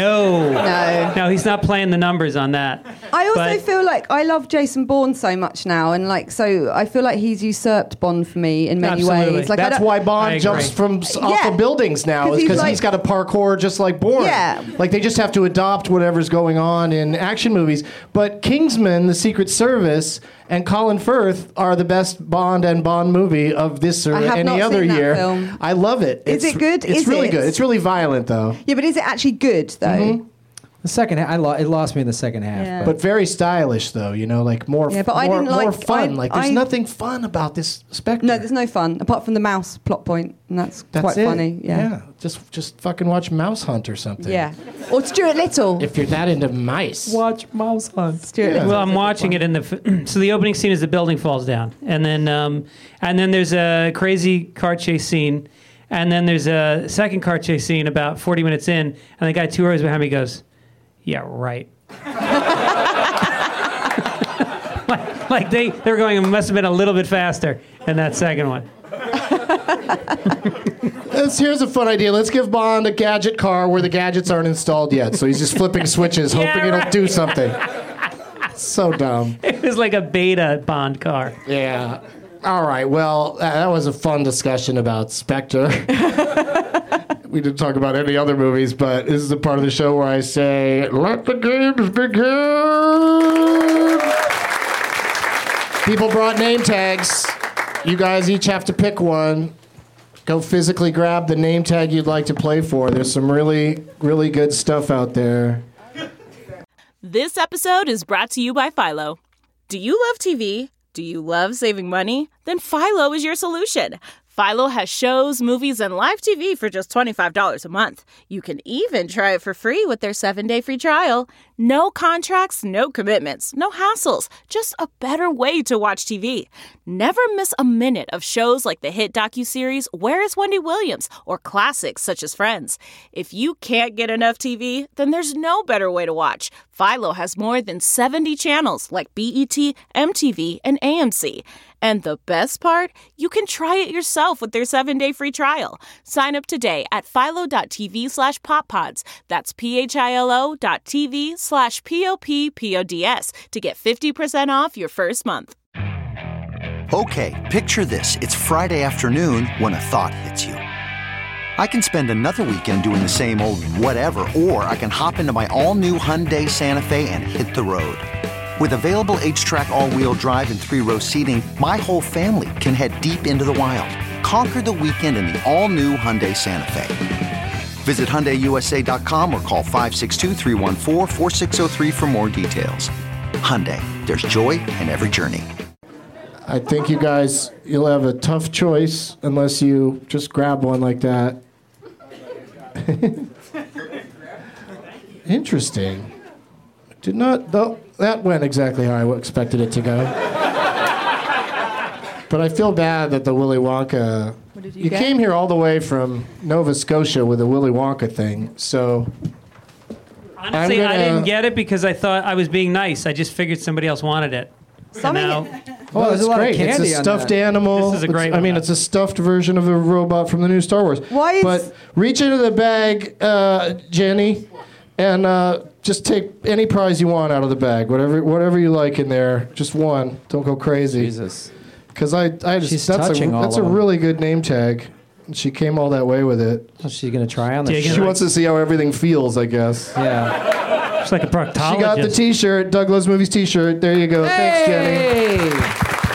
No, he's not playing the numbers on that. I also But- feel like I love Jason Bourne so much now, and like so I feel like he's usurped Bond for me in many Absolutely. ways. Like That's why Bond jumps from off Yeah. of buildings now, 'Cause is he's because like- he's got a parkour just like Bourne. Yeah. Like they just have to adopt whatever's going on in action movies. But Kingsman, The Secret Service, and Colin Firth are the best Bond and Bond movie of this or I have any not other seen that year. film. I love it. Is it good? It's Is really it? good. It's really violent though. Yeah, but is it actually good though? The second half, it lost me in the second half. Yeah. But very stylish though, you know, like more Yeah, but I more, didn't more like- fun. Like there's I- nothing fun about this Spectre. No, there's no fun apart from the mouse plot point, and that's quite it. funny. Yeah. Just fucking watch Mouse Hunt or something. Yeah. Or Stuart Little. If you're that into mice. Watch Mouse Hunt. Stuart Little. Well, I'm watching it in the. So the opening scene is the building falls down, and then there's a crazy car chase scene, and then there's a second car chase scene about 40 minutes in, and the guy 2 rows behind me goes, "Yeah, right." like they were going. It must have been a little bit faster in that second one. Here's a fun idea. Let's give Bond a gadget car where the gadgets aren't installed yet. So he's just flipping switches, Yeah, hoping it'll right. do something. So dumb. It was like a beta Bond car. Yeah. All right. Well, that was a fun discussion about Spectre. We didn't talk about any other movies, but this is the part of the show where I say, "Let the games begin." People brought name tags. You guys each have to pick one. Go physically grab the name tag you'd like to play for. There's some really, really good stuff out there. This episode is brought to you by Philo. Do you love TV? Do you love saving money? Then Philo is your solution. Philo has shows, movies, and live TV for just $25 a month. You can even try it for free with their 7-day free trial. No contracts, no commitments, no hassles. Just a better way to watch TV. Never miss a minute of shows like the hit docuseries Where is Wendy Williams? Or classics such as Friends. If you can't get enough TV, then there's no better way to watch. Philo has more than 70 channels like BET, MTV, and AMC. And the best part? You can try it yourself with their 7-day free trial. Sign up today at philo.tv/poppods. That's philo.tv/POPPODS to get 50% off your first month. Okay, picture this. It's Friday afternoon when a thought hits you. I can spend another weekend doing the same old whatever, or I can hop into my all-new Hyundai Santa Fe and hit the road. With available H-Track all-wheel drive and 3-row seating, my whole family can head deep into the wild. Conquer the weekend in the all-new Hyundai Santa Fe. Visit HyundaiUSA.com or call 562-314-4603 for more details. Hyundai, there's joy in every journey. I think you guys, you'll have a tough choice unless you just grab one like that. Interesting. Did not, though, that went exactly how I expected it to go. But I feel bad that the Willy Wonka. What did You get? came here all the way from Nova Scotia with a Willy Wonka thing, so Honestly, I'm I gonna- didn't get it because I thought I was being nice. I just figured somebody else wanted it. And now, Oh, there's a lot great. of candy It's a on stuffed that. animal. This is a great I one, mean, though. it's a stuffed version of a robot from the new Star Wars. Why is- But reach into the bag, Jenny, and just take any prize you want out of the bag. Whatever you like in there. Just one. Don't go crazy. Jesus. Because I just She's that's touching all that's a of them. really good name tag. And she came all that way with it. What's she gonna try on the Digging She shirt? wants to see how everything feels, I guess. Yeah. it's like a proctologist. She got the T-shirt, Doug Loves Movies T-shirt. There you go. Thanks, Jenny. Hey!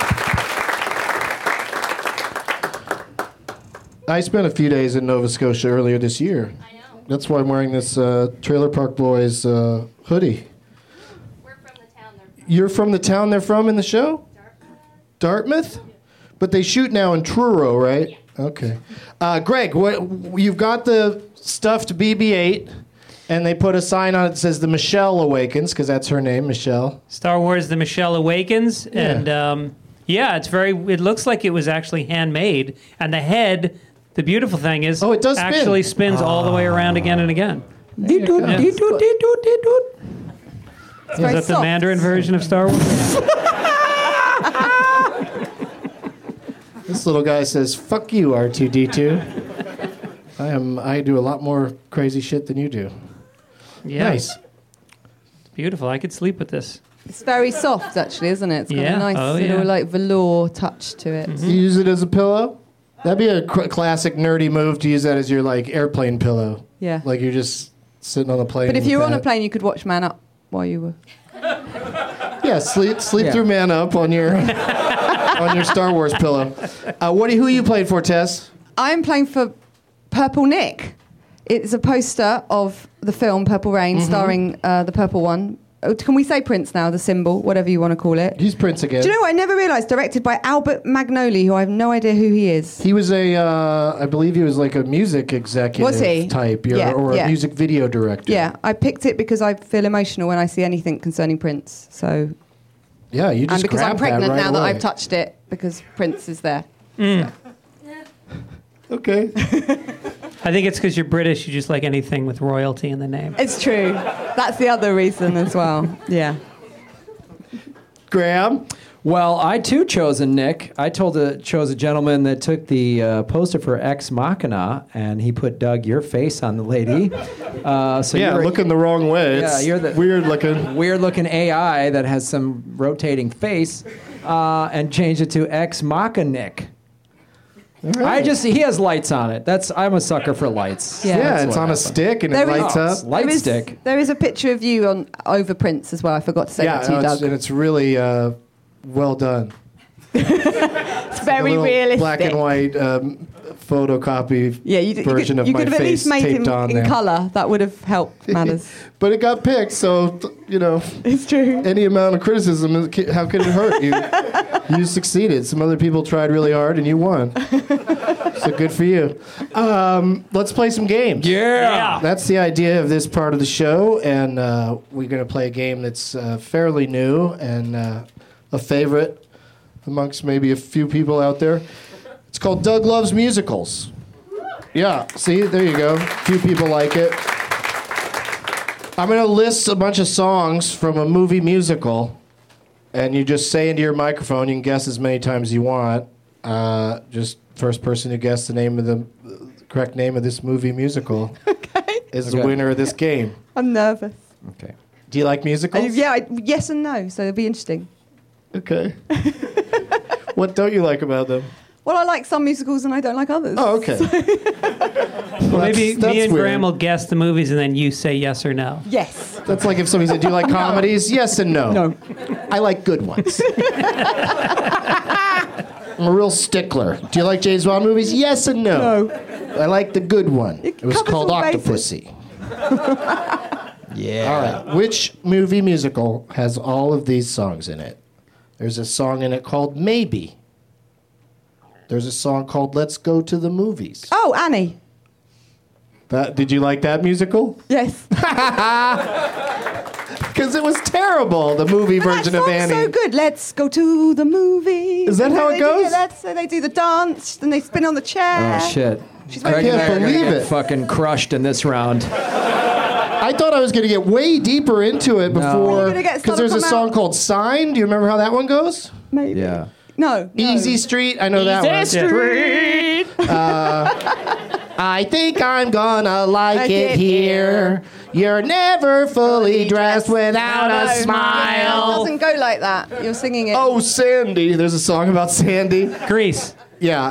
I spent a few days in Nova Scotia earlier this year. I know. That's why I'm wearing this Trailer Park Boys hoodie. We're from the town they're from. You're from the town they're from in the show? Dartmouth? But they shoot now in Truro, right? Yeah. Okay. Greg, you've got the stuffed BB-8, and they put a sign on it that says the Michelle Awakens, because that's her name, Michelle. Star Wars: The Michelle Awakens, Yeah. and it looks like it was actually handmade, and the head. The beautiful thing is, Oh, it does spin. actually spins all the way around again and again. It's Is very that the soft. Mandarin version of Star Wars? This little guy says, "Fuck you, R2D2." I do a lot more crazy shit than you do. Yeah. Nice. It's beautiful. I could sleep with this. It's very soft, actually, isn't it? It's got Yeah. a nice Oh, little yeah. like velour touch to it. You use it as a pillow? That'd be a classic nerdy move to use that as your like airplane pillow. Yeah. Like you're just sitting on a plane. But if with you were on a that. plane, you could watch Man Up while you were. Yeah, sleep Yeah. through Man Up on your on your Star Wars pillow. Who you played for, Tess? I'm playing for Purple Nick. It's a poster of the film Purple Rain, starring the purple one. Can we say Prince now? The symbol, whatever you want to call it. He's Prince again. Do you know what? I never realised. Directed by Albert Magnoli, who I have no idea who he is. He was I believe he was like a music executive Was he? type, Yeah, or yeah. a music video director. Yeah, I picked it because I feel emotional when I see anything concerning Prince. So, Yeah, you just and because I'm grabbed that pregnant right now that away. I've touched it because Prince is there. Okay. I think it's because you're British. You just like anything with royalty in the name. It's true. That's the other reason as well. Yeah. Graham? Well, I too chose a Nick. I chose a gentleman that took the poster for Ex Machina, and he put Doug your face on the lady. So Yeah, you're looking the wrong way. Yeah, It's you're the- weird looking. weird-looking AI that has some rotating face, and changed it to Ex Machina Nick. He has lights on it. I'm a sucker for lights. Yeah. Yeah, That's it's what on a happened. stick and it There is- lights up. Light There is- stick. There is a picture of you over Prince as well. I forgot to say that to you, Doug. and it's really well done. It's very A little realistic. black and white photocopy Yeah, you version could, of you my could have at face least made him taped on in there. colour. That would have helped matters. But it got picked, so It's true. any amount of criticism, how could it hurt you? You succeeded. Some other people tried really hard, and you won. So good for you. Let's play some games. Yeah. That's the idea of this part of the show, and we're going to play a game that's fairly new and a favorite amongst maybe a few people out there. It's called Doug Loves Musicals. Yeah, see, there you go. A few people like it. I'm going to list a bunch of songs from a movie musical, and you just say into your microphone. You can guess as many times as you want. Just first person who guessed the correct name of this movie musical is the Okay. winner of this game. I'm nervous. Okay. Do you like musicals? Yes and no, so it'll be interesting. Okay. What don't you like about them? Well, I like some musicals and I don't like others. Oh, okay. Well, maybe that's me and weird. Graham will guess the movies, and then you say yes or no. Yes. That's like if somebody said, "Do you like comedies?" Yes and no. No. I like good ones. I'm a real stickler. Do you like James Bond movies? Yes and no. No. I like the good one. It was covers called all bases. Octopussy. Yeah. All right. Which movie musical has all of these songs in it? There's a song in it called Maybe. There's a song called Let's Go to the Movies. Oh, Annie. Did you like that musical? Yes. because it was terrible. The movie version of Annie. So good. Let's go to the movie. Is that how it goes? So they do the dance, then they spin on the chair. Oh shit! She's Greg very and I are can't gonna believe get it. fucking crushed in this round. I thought I was going to get way deeper into it before, You're gonna get because there's a Stella song come called "Sign." Do you remember how that one goes? Maybe. Yeah. No. Easy Street. I know that one. Street. I think I'm gonna like it here. You're never fully dressed without a It smile. doesn't go like that. You're singing it. Oh, Sandy. There's a song about Sandy. Grease. Yeah.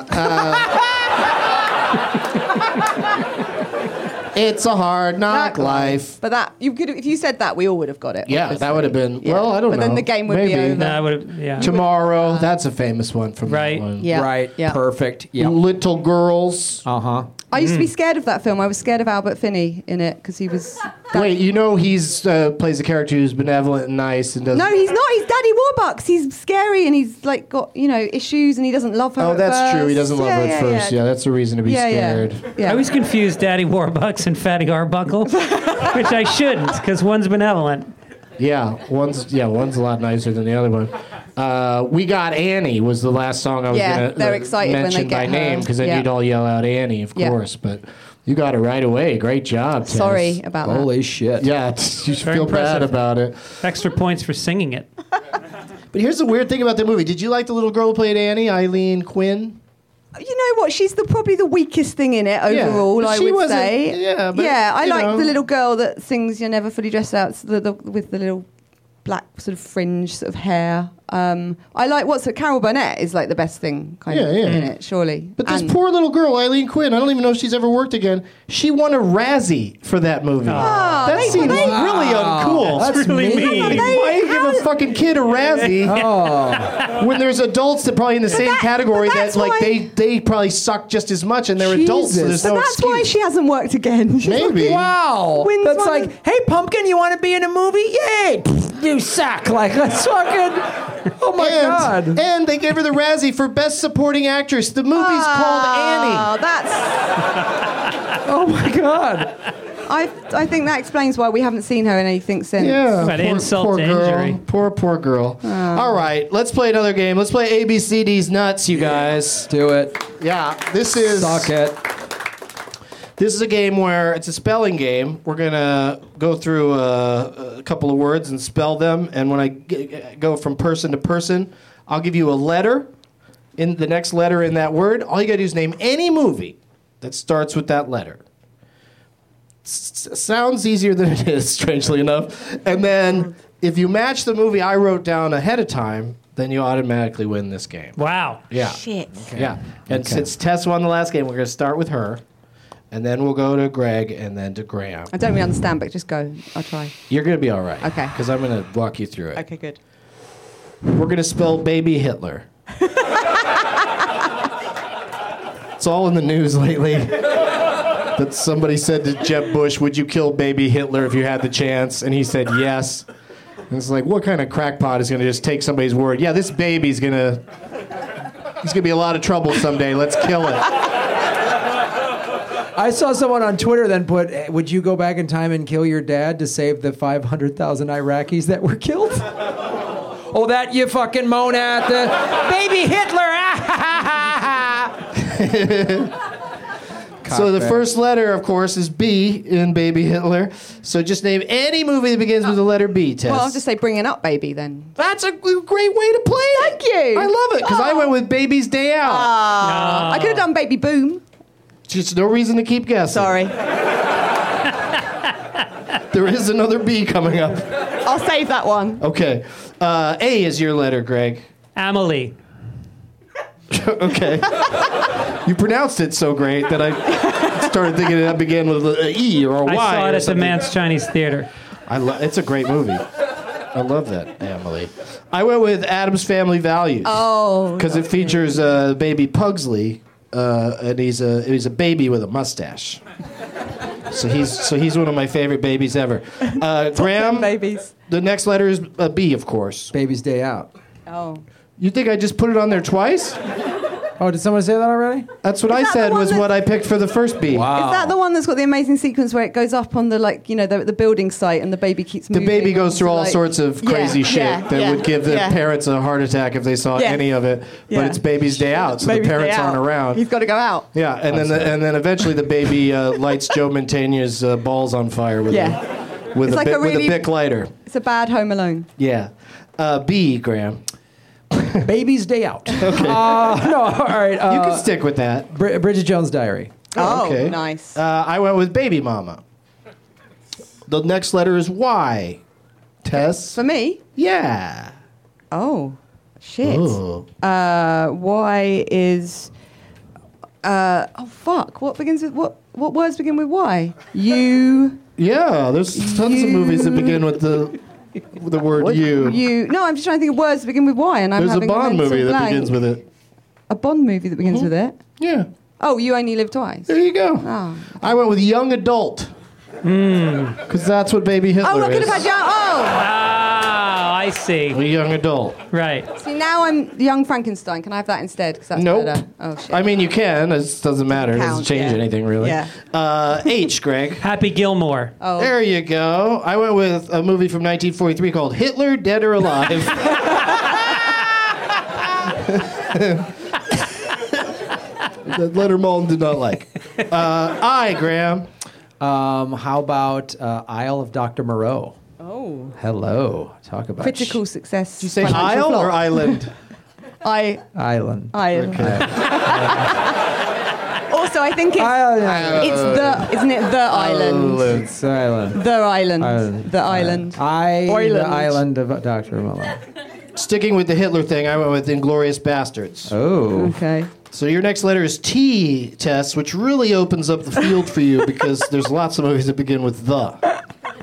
It's a hard knock life. But that you could, if you said that, we all would have got it. Yeah, obviously. that would have been. Yeah. Well, I don't know. But then the game would be Maybe. over. No, I would have. Yeah. Tomorrow. That's a famous one from Right. that one. Yeah. Right. Yeah. Perfect. Yeah. Little Girls. Uh-huh. I used to be scared of that film. I was scared of Albert Finney in it because he was. Wait, you know he's plays a character who's benevolent and nice and doesn't. No, he's not. He's Daddy Warbucks. He's scary and he's like got issues and he doesn't love her. Oh, at that's first. true. He doesn't love her at first. Yeah, that's a reason to be scared. Yeah. I always confused Daddy Warbucks and Fatty Arbuckle, which I shouldn't, because one's benevolent. Yeah, one's a lot nicer than the other one. We Got Annie was the last song I was Yeah, going they're to excited when they mention by get name her. because then Yeah. you'd all yell out Annie, of Yeah. course. But you got it right away. Great job, Tess. Sorry about that. Holy shit. Yeah, you should Very feel bad impressive. about it. Extra points for singing it. But here's the weird thing about the movie. Did you like the little girl who played Annie, Eileen Quinn? You know what? She's probably the weakest thing in it Yeah, overall. but I she would wasn't- say. yeah, but, I you like know. the little girl that sings "You're Never Fully Dressed Out" with the little black sort of fringe sort of hair. I like Carol Burnett is like the best thing kind of in it, surely. But this And- poor little girl, Eileen Quinn, I don't even know if she's ever worked again. She won a Razzie for that movie. that they- seems they- really uncool. That's really mean. mean. Why you give a fucking kid a Razzie Oh. when there's adults that probably in the same category but that that's like why- they probably suck just as much and they're adults, so there's Jesus. no But that's why excuse. she hasn't worked again. She's Maybe. Wow. Wins That's one like, of- hey, Pumpkin, you want to be in a movie? Yay. Pfft, you suck. Like, that's fucking. Oh my God. And they gave her the Razzie for Best Supporting Actress. The movie's called Annie. Oh, that's. Oh my God. I think that explains why we haven't seen her in anything since. Yeah, But insult to girl. injury. Poor girl. All right, let's play another game. Let's play ABCD's Nuts, you guys. Do it. Yeah, this is Suck it. This is a game where it's a spelling game. We're gonna go through a couple of words and spell them, and when I go from person to person, I'll give you a letter. In the next letter in that word, all you gotta do is name any movie that starts with that letter. Sounds easier than it is, strangely enough. And then if you match the movie I wrote down ahead of time, then you automatically win this game. Wow. Yeah. Shit. Yeah. And since Tess won the last game, we're going to start with her. And then we'll go to Greg and then to Graham. I don't really understand, but just go. I'll try. You're going to be all right. Okay. Because I'm going to walk you through it. Okay, good. We're going to spell baby Hitler. It's all in the news lately. That somebody said to Jeb Bush, would you kill baby Hitler if you had the chance? And he said yes. And it's like, what kind of crackpot is going to just take somebody's word? Yeah, this baby's going to... He's going to be a lot of trouble someday. Let's kill it. I saw someone on Twitter then put, would you go back in time and kill your dad to save the 500,000 Iraqis that were killed? Oh, that you fucking moan at the baby Hitler. So the first letter, of course, is B in Baby Hitler. So just name any movie that begins with the letter B, Tess. Well, I'll just say Bringing Up Baby then. That's a great way to play it. Thank you. I love it, because I went with Baby's Day Out. I could have done Baby Boom. Just no reason to keep guessing. Sorry. There is another B coming up. I'll save that one. Okay. A is your letter, Greg. Amelie. Okay. You pronounced it so great that I started thinking it began with an E or a Y. I saw it or at the something. Man's Chinese Theater. It's a great movie. I love that, Emily. I went with Addams Family Values. Oh. Because it features baby Pugsley, and he's a baby with a mustache. So he's one of my favorite babies ever. Graham, Babies. the next letter is B, of course. Baby's Day Out. Oh. You think I just put it on there twice? Oh, did someone say that already? That's what I that said the one was that- what I picked for the first B. Wow. Is that the one that's got the amazing sequence where it goes up on the the building site and the baby keeps The moving? baby goes through all like- sorts of crazy shit that would give the parents a heart attack if they saw Yeah. any of it. Yeah. But it's baby's day out, so Baby's the parents day aren't out. around. He's got to go out. Yeah, and then eventually the baby lights Joe Mantegna's balls on fire with Yeah. with It's a like bit, a really- with a Bic lighter. It's a bad Home Alone. Yeah. B, Graham. Baby's Day Out. Okay. No, all right. You can stick with that. Bridget Jones' Diary. Oh, okay. nice. I went with Baby Mama. The next letter is Y. Tess? For me? Yeah. Oh, shit. Ooh. Y is. Oh fuck! What begins with what? What words begin with Y? You. Yeah, there's tons of movies that begin with the word you. You. No, I'm just trying to think of words that begin with Y, and I'm There's a having Bond mental movie that blank. begins with it. A Bond movie that begins with it. Yeah. Oh, You Only Live Twice. There you go. Oh. I went with young adult. Because that's what Baby Hitler Oh, I could is. have had young. Oh. Ah, I see. A young adult. Right. See, now I'm Young Frankenstein. Can I have that instead? Because that's Nope. better. Oh shit. I mean, you can. It just doesn't matter. It doesn't Count, change yeah. anything, really. Yeah. H, Greg. Happy Gilmore. Oh. There you go. I went with a movie from 1943 called Hitler, Dead or Alive. That Leonard Maltin did not like. I, Graham. How about Isle of Dr. Moreau? Oh. Hello. Talk about Critical success. Did you say financial Isle flop. or Island? Island. Also, I think it's isn't it the island? It's Island. The island. Island. The island. The Island. Island of Dr. Moreau. Sticking with the Hitler thing, I went with Inglourious Bastards. Oh. Okay. So your next letter is T, Tess, which really opens up the field for you because there's lots of movies that begin with the.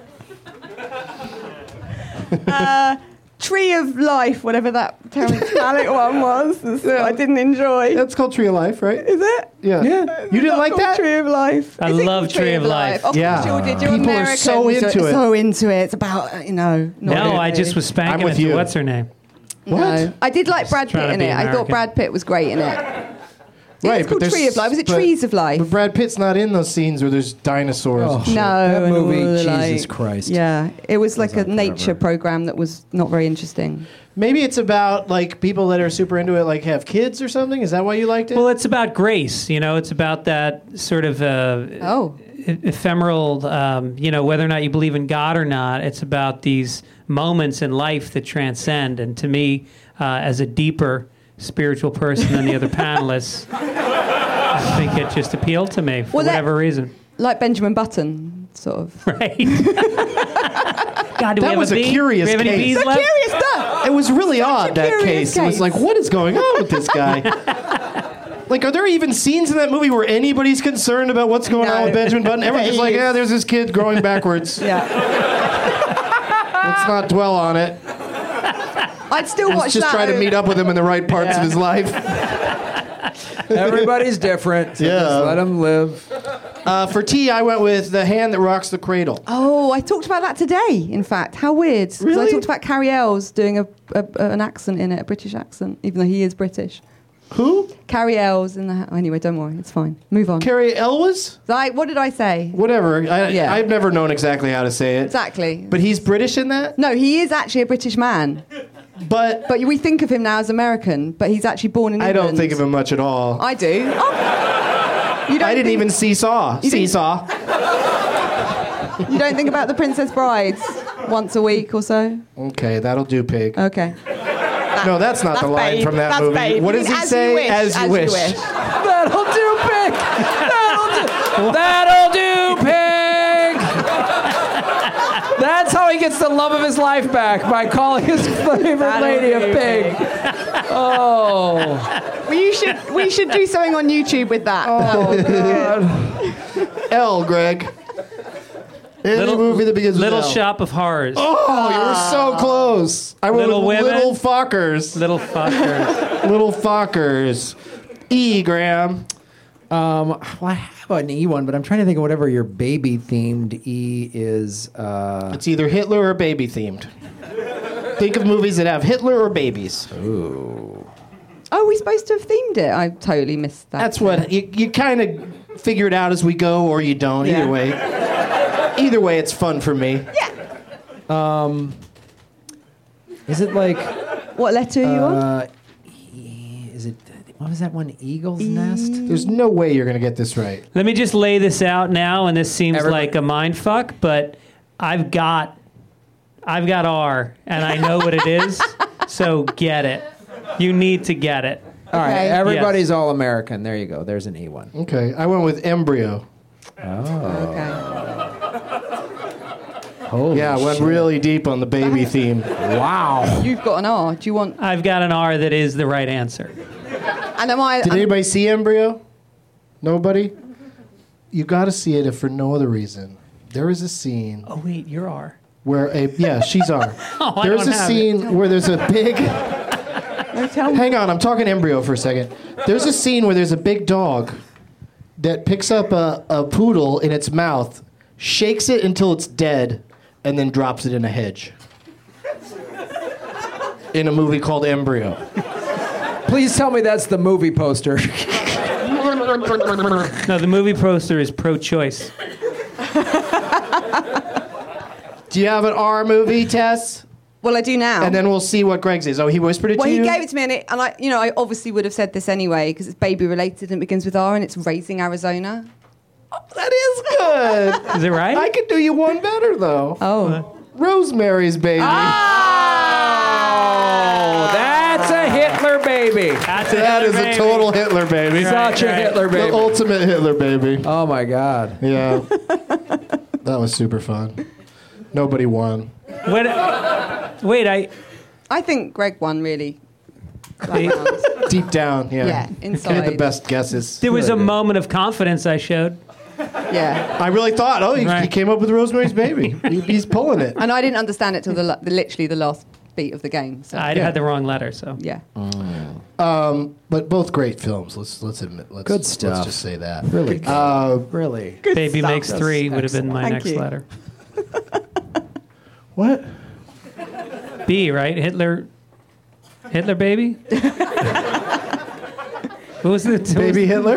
Tree of Life, whatever that Terrence Malick one was. I didn't enjoy. That's called Tree of Life, right? Is it? Yeah. You didn't like that? Tree of Life. I Is it love called Tree of Life. Of Yeah. course you did. You're People are American. so into it. So into it. It's about, not No, I really. just was spanking I'm with it to you. what's her name? No. I did like Brad trying Pitt to in be it. I thought American. Brad Pitt was great in it. Right, It's called there's- Tree of Life. Was it but- Trees of Life? But Brad Pitt's not in those scenes where there's dinosaurs. Oh, and shit. No, That and movie, all the, Jesus Christ. Yeah, it was like a on nature forever. program that was not very interesting. Maybe it's about like people that are super into it, like have kids or something. Is that why you liked it? Well, it's about grace. It's about that sort of ephemeral, whether or not you believe in God or not. It's about these moments in life that transcend. And to me, as a deeper spiritual person than the other panelists, I think it just appealed to me for whatever reason. Like Benjamin Button, sort of. Right. God, do we That have was a bee? curious Do we have any case. bees So left? curious stuff. It was really odd, that curious case. It was case. like, what is going on with this guy? Like, are there even scenes in that movie where anybody's concerned about what's going on No. with Benjamin Button? Everyone's just like, He is. yeah, there's this kid growing backwards. Yeah, Let's not dwell on it. I'd still watch Let's just that. try to meet up with him in the right parts of his life. Everybody's different. So Yeah. just let them live. For T, I went with The Hand That Rocks the Cradle. Oh, I talked about that today. In fact, how weird! 'Cause Really? I talked about Carrie Ells doing an accent in it, a British accent, even though he is British. Who? Carrie Ells in the. Anyway, don't worry, it's fine. Move on. Carrie Elwes? What did I say? Whatever. Yeah. I've never known exactly how to say it. Exactly. But he's British in that? No, he is actually a British man. But we think of him now as American, but he's actually born in I England. don't think of him much at all. I do. Oh. You don't I didn't think- even see Saw. You didn't- Seesaw. You don't think about the Princess Brides once a week or so? Okay, that'll do, pig. Okay. No, that's not the line Babe. from that That's movie. Babe. What does he As say? you wish, As you wish. That'll do, pig. That'll do, pig. That's how he gets the love of his life back, by calling his favorite lady a pig. Oh. Well, we should do something on YouTube with that. Oh, God. L, Greg. Any movie that begins with Little L. Shop of Horrors. Oh, you were so close. I went Little with Women. Little Fockers. Little fuckers. Little Fockers. E, Graham. Well, I have an E one, but I'm trying to think of whatever your baby themed E is. It's either Hitler or baby themed. Think of movies that have Hitler or babies. Ooh. Oh, we're supposed to have themed it. I totally missed that. That's what you kind of figure it out as we go, or you don't. Yeah. Either way, it's fun for me. Yeah. Is it like? What letter are you on? Is it? What was that one? Eagle's nest? There's no way you're gonna get this right. Let me just lay this out now, and this seems like a mind fuck, but I've got R, and I know what it is. So get it. You need to get it. All right, Okay. everybody's all American. There you go. There's an E one. Okay, I went with embryo. Okay. Holy Yeah, I went shit. really deep on the baby theme. Wow. You've got an R. Do you want? I've got an R that is the right answer. And am I? Did anybody see embryo? Nobody? You got to see it if for no other reason. There is a scene Oh wait, you're R. where she's R. Oh, I There's don't a have scene where there's a big. No, tell me. Hang on, I'm talking embryo for a second. There's a scene where there's a big dog that picks up a poodle in its mouth, shakes it until it's dead, and then drops it in a hedge. In a movie called Embryo. Please tell me that's the movie poster. No, the movie poster is pro-choice. Do you have an R movie, Tess? Well, I do now. And then we'll see what Greg's is. Oh, he whispered it Well, to he you? gave it to me, and I obviously would have said this anyway because it's baby related and begins with R, and it's Raising Arizona. That is good. Is it right? I could do you one better, though. Oh. Rosemary's Baby. Oh, that's a Hitler baby. That is a total Hitler baby. Such a Hitler baby. The ultimate Hitler baby. Oh my God. Yeah. That was super fun. Nobody won. Wait, I think Greg won, really. Deep down, yeah. Yeah, He inside. had the best guesses. there was a moment of confidence I showed. Yeah. I really thought, he Right. came up with Rosemary's Baby. He's pulling it. And I didn't understand it till literally the last beat of the game. So. I had the wrong letter, so. Yeah. But both great films. Let's admit. Good stuff. Let's just say that. Really? Really? Baby Makes That's 3 would have been my Thank next you. letter. What? B, right? Hitler baby? What was the Baby Hitler?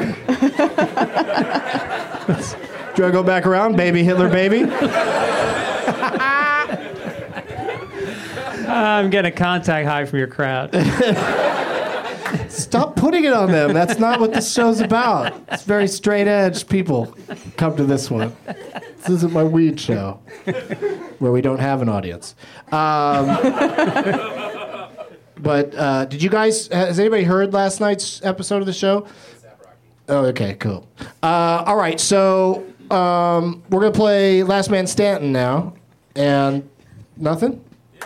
Do I go back around? Baby Hitler baby? I'm getting a contact high from your crowd. Stop putting it on them. That's not what this show's about. It's very straight edge people come to this one. This isn't my weed show where we don't have an audience. But did you guys, has anybody heard last night's episode of the show? Oh, okay, cool. All right, so we're going to play Last Man Stanton now. And nothing?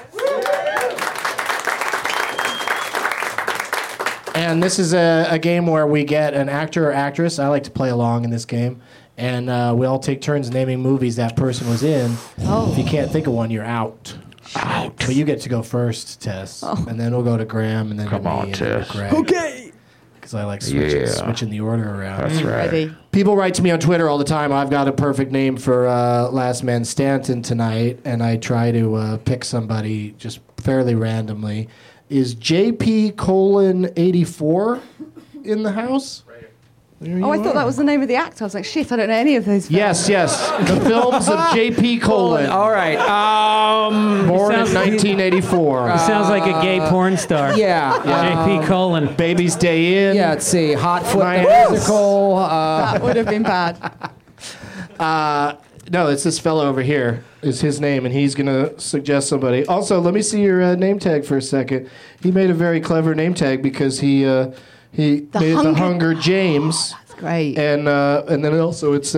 And this is a game where we get an actor or actress. I like to play along in this game. And we all take turns naming movies that person was in. If you can't think of one, you're out. Out. But you get to go first, Tess. And then we'll go to Graham, and then to me, and then to Greg. Okay. Because I like switching the order around. That's right. Ready. People write to me on Twitter all the time. I've got a perfect name for Last Man Stanton tonight, and I try to pick somebody just fairly randomly. Is JP:84 in the house? Oh, I thought that was the name of the actor. I was like, shit, I don't know any of those films. Yes. The films of JP Colon. All right. Born in sounds- 1984. Sounds like a gay porn star. Yeah. JP Colon. Baby's Day In. Yeah, let's see. Hot Foot My the ass. musical. That would have been bad. No, it's this fellow over here is his name, and he's going to suggest somebody. Also, let me see your name tag for a second. He made a very clever name tag because he made it the Hunger James. That's great. And then also it's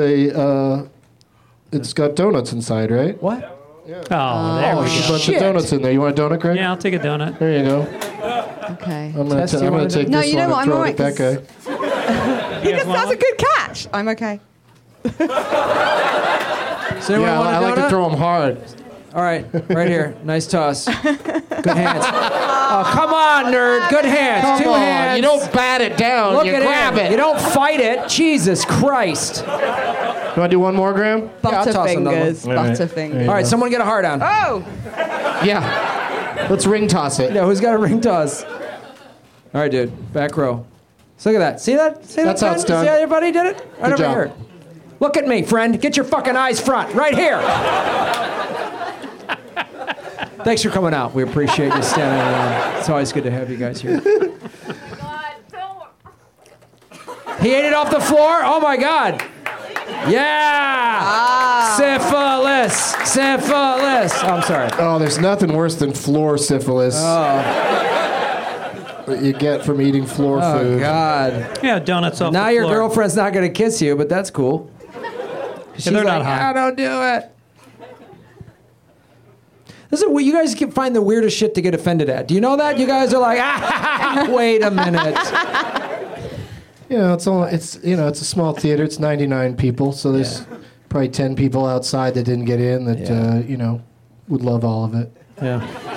got donuts inside, right? What? Oh, there we There's a go. bunch of donuts in there. You want a donut, Craig? Yeah, I'll take a donut. There you go. Okay. I'm going Tess, do you to wanna take No, this you know one what? and I'm throw it all at right, that guy. That's a good catch. I'm okay. So Yeah, I like to throw them hard. All right, right here. Nice toss. Good hands. Oh, come on, nerd. Good hands. Come Two on. hands. You don't bat it down. Look you at grab him. it. You don't fight it. Jesus Christ. You want to do one more, Graham? I'll toss another Butterfingers. one. All right. Butterfingers. All right, someone get a heart down. Oh! Yeah. Let's ring toss it. Yeah, who's got a ring toss? All right, dude. Back row. So look at that. See that? See That's that? how it's done. See how everybody did it? Right Good over job. here. Look at me, friend. Get your fucking eyes front. Right here. Thanks for coming out. We appreciate you standing around. It's always good to have you guys here. He ate it off the floor? Oh, my God. Yeah. Syphilis. Syphilis. Oh, I'm sorry. Oh, there's nothing worse than floor syphilis. What you get from eating floor food. Oh, God. Yeah, donuts off Now the your floor. girlfriend's not going to kiss you, but that's cool. She's they're not like, hot. "Ah, don't do it." This is what you guys can find the weirdest shit to get offended at. Do you know that? You guys are like, wait a minute. You know, it's a small theater. It's 99 people, so there's probably 10 people outside that didn't get in that would love all of it. Yeah.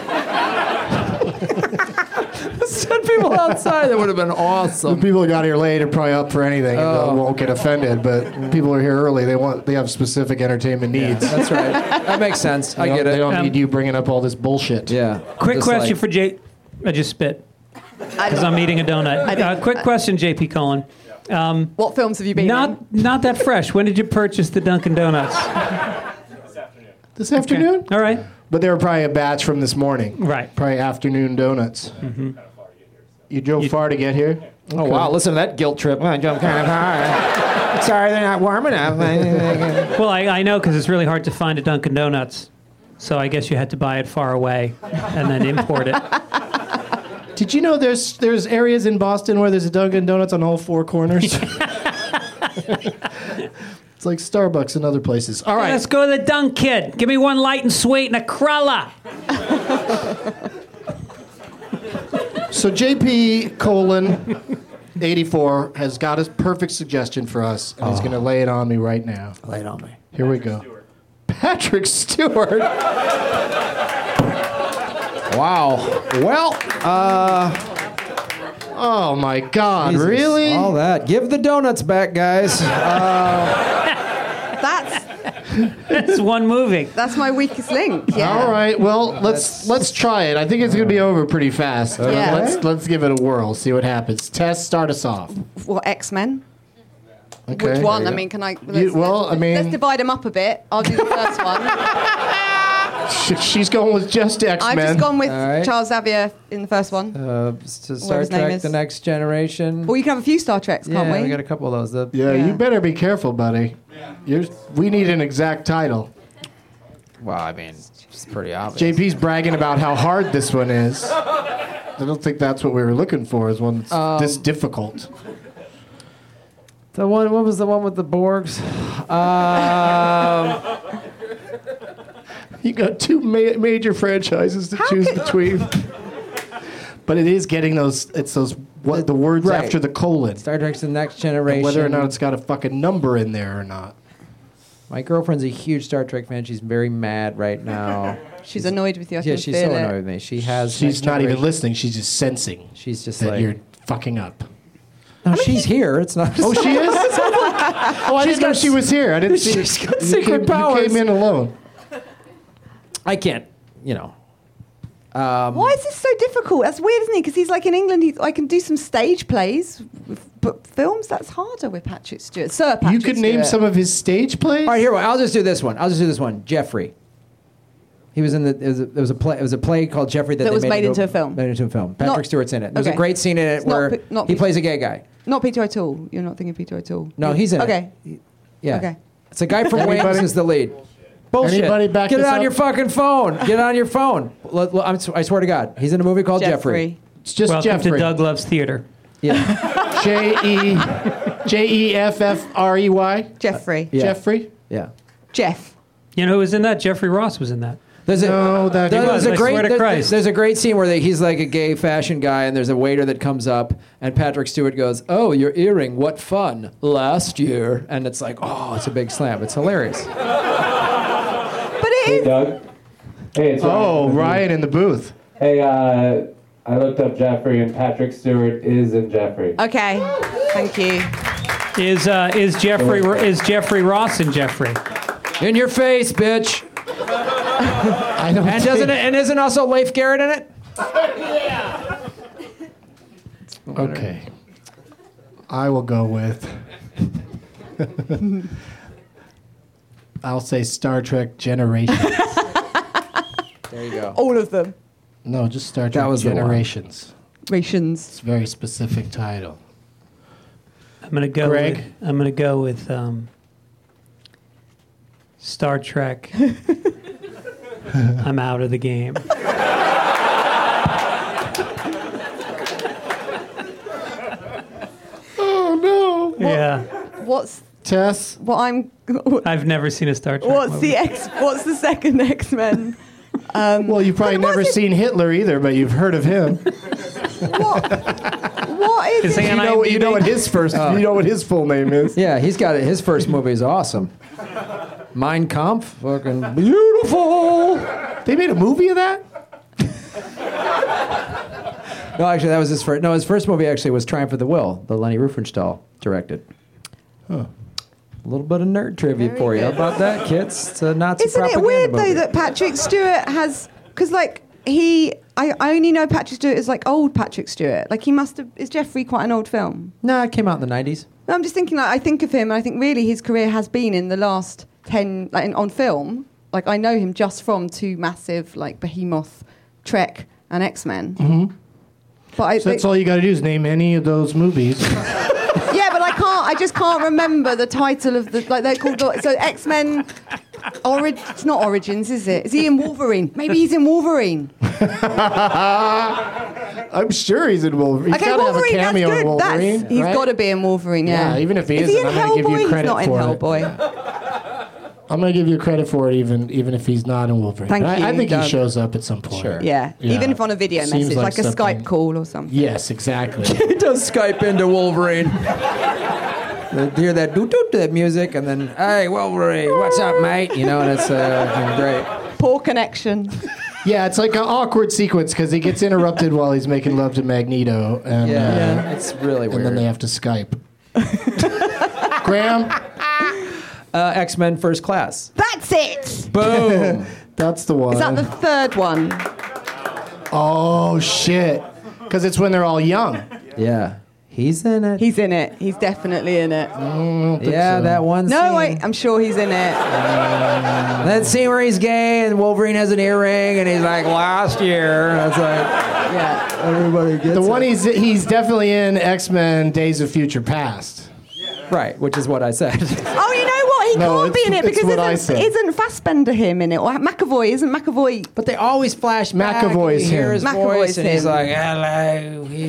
10 people outside, that would have been The awesome. people that got here late are probably up for anything and won't get offended. But people are here early. They have specific entertainment needs. That's right. That makes sense. I get They it. don't need you bringing up all this bullshit. Yeah. Quick Just question like- for Jay. I just spit because I'm eating a donut. Quick question, JP Cullen. What films have you been in? Not that fresh. When did you purchase the Dunkin' Donuts? This afternoon? All right. But they were probably a batch from this morning. Right. Probably afternoon donuts. Mm-hmm. You drove far to get here? Oh, wow. Listen to that guilt trip. I jumped kind of high. Sorry, they're not warm enough. Well, I know because it's really hard to find a Dunkin' Donuts. So I guess you had to buy it far away and then import it. Did you know there's areas in Boston where there's a Dunkin' Donuts on all four corners? It's like Starbucks and other places. All right. Let's go to the Dunk Kid. Give me one light and sweet and a crulla. So JP Colon 84 has got a perfect suggestion for us, and he's going to lay it on me right now. Lay it on me. Here we go. Patrick Stewart. Wow. Well, oh my God, Jesus, really? All that. Give the donuts back, guys. It's one movie. That's my weakest link. Yeah. All right. Well, let's try it. I think it's going to be over pretty fast. Yeah. Let's give it a whirl. See what happens. Tess, start us off. What, X-Men? Okay. Which one? I mean, can I? Let's divide them up a bit. I'll do the first one. She's going with just X-Men. I've just gone with All right. Charles Xavier in the first one. Star his name Trek: is. The Next Generation. Well, you can have a few Star Treks, can't Yeah, we? we got a couple of those. Yeah, you better be careful, buddy. We need an exact title. Well, I mean, it's pretty obvious. JP's bragging about how hard this one is. I don't think that's what we were looking for, is one that's this difficult. The one. What was the one with the Borgs? You got two major franchises to choose between. But it is getting those. It's those the words Right. after the colon. Star Trek's The Next Generation. And whether or not it's got a fucking number in there or not. My girlfriend's a huge Star Trek fan. She's very mad right now. She's annoyed with you. I Yeah, can she's feel so it. annoyed with me. She's She's not even listening. She's just sensing. She's just that like you're fucking up. No, she's here. It's not. Oh, she is? Oh, I didn't know she was here. I didn't see. She's got You secret powers. You came in alone. I can't. You know. Why is this so difficult? That's weird, isn't it? Because he's like in England. I can do some stage plays, but films that's harder with Patrick Stewart. Sir Patrick You could name Stewart. some of his stage plays. All right, here. I'll just do this one. Jeffrey. He was in the. It was a play. It was a play called Jeffrey that was they made into a film. Made into a film. Patrick Not- Stewart's in it. There's a okay. great scene in it It's not where not he Peter- plays a gay guy. Not Peter O'Toole. You're not thinking Peter O'Toole. No, he's in Okay. it. Yeah. Okay. It's a guy from Anybody? Wings is the lead. Bullshit. Anybody back Get it this on up? your fucking phone. Get it on your phone. I swear to God, he's in a movie called Jeffrey. It's just Welcome Jeffrey. to Doug Loves Theater. Yeah. Jeffrey. Jeffrey. Yeah. Jeffrey. Yeah. Jeff. You know who was in that? Jeffrey Ross was in that. There's a, No, that He was, I swear to Christ. There's a great scene where he's like a gay fashion guy, and there's a waiter that comes up, and Patrick Stewart goes, "Oh, your earring, what fun! Last year," and it's like, oh, it's a big slam. It's hilarious. But it is. Doug. Hey, it's Oh, Ryan in the booth. Hey, I looked up Jeffrey, and Patrick Stewart is in Jeffrey. Okay. Thank you. Is Jeffrey Ross in Jeffrey? In your face, bitch. I don't. And isn't also Leif Garrett in it? Okay. I will go with. I'll say Star Trek Generations. There you go. All of them. No, just Star Trek That was the one. Generations. Rations. It's a very specific title. I'm gonna go. Greg? I'm gonna go with Star Trek. I'm out of the game. Oh no! Yeah, What's Tess? what I'm? I've never seen a Star Trek. What's movie. What's the second X-Men? Well, you've probably but never what's it- seen Hitler either, but you've heard of him. What is Is it? he on You know what IMDb? his first. You know what his full name is. Yeah, he's got it. His first movie is awesome. Mein Kampf, fucking beautiful. They made a movie of that. No, actually, that was his first. No, his first movie actually was Triumph of the Will, the Lenny Riefenstahl directed. A little bit of nerd trivia for you. How about that, kids? It's a Nazi Isn't it propaganda weird movie. though that Patrick Stewart has? Because like I only know Patrick Stewart as like old Patrick Stewart. Like he must have. Is Jeffrey quite an old film? No, it came out in the 90s. No, I'm just thinking. Like I think of him, and I think really his career has been in the last 10 on film. Like I know him just from two massive like Behemoth, Trek, and X-Men. Mm-hmm. But So that's all you got to do is name any of those movies. Yeah, but I just can't remember the title of the like they're called. So X-Men. It's not Origins, is it? Is he in Wolverine? Maybe he's in Wolverine. I'm sure he's in Wolverine. He's Okay, got to have a Wolverine. That's cameo good. in Wolverine. He's right? got to be in Wolverine. Yeah. Yeah, even if he is he isn't, in I'm gonna give you Hellboy? credit He's not in for it. Hellboy. I'm going to give you credit for it, even if he's not in Wolverine. Thank But you, I think Doug. he shows up at some point. Sure. Yeah. Even if on a video Seems message, like a something- Skype call or something. Yes, exactly. He does Skype into Wolverine. They hear that doot-doot, that music, and then, hey, Wolverine, what's up, mate? You know, and it's great. Poor connection. Yeah, it's like an awkward sequence because he gets interrupted while he's making love to Magneto, and It's really weird. and then they have to Skype. Graham, X-Men First Class. That's it. Boom. that's the one. Is that the third one? Oh shit! Because it's when they're all young. Yeah. He's in it. He's in it. He's definitely in it. Yeah, that one No, scene. wait. I'm sure he's in it. That scene where he's gay and Wolverine has an earring and he's like, last year. That's like, Yeah. everybody gets The it. one he's definitely in X-Men: Days of Future Past. Right, which is what I said. Oh, you know what? He No, can't be in it it's what I because said. isn't Fassbender him in it? Or McAvoy? Isn't McAvoy? But they always flash back. McAvoy's and you hear him. his McAvoy's voice and he's him. like, hello, he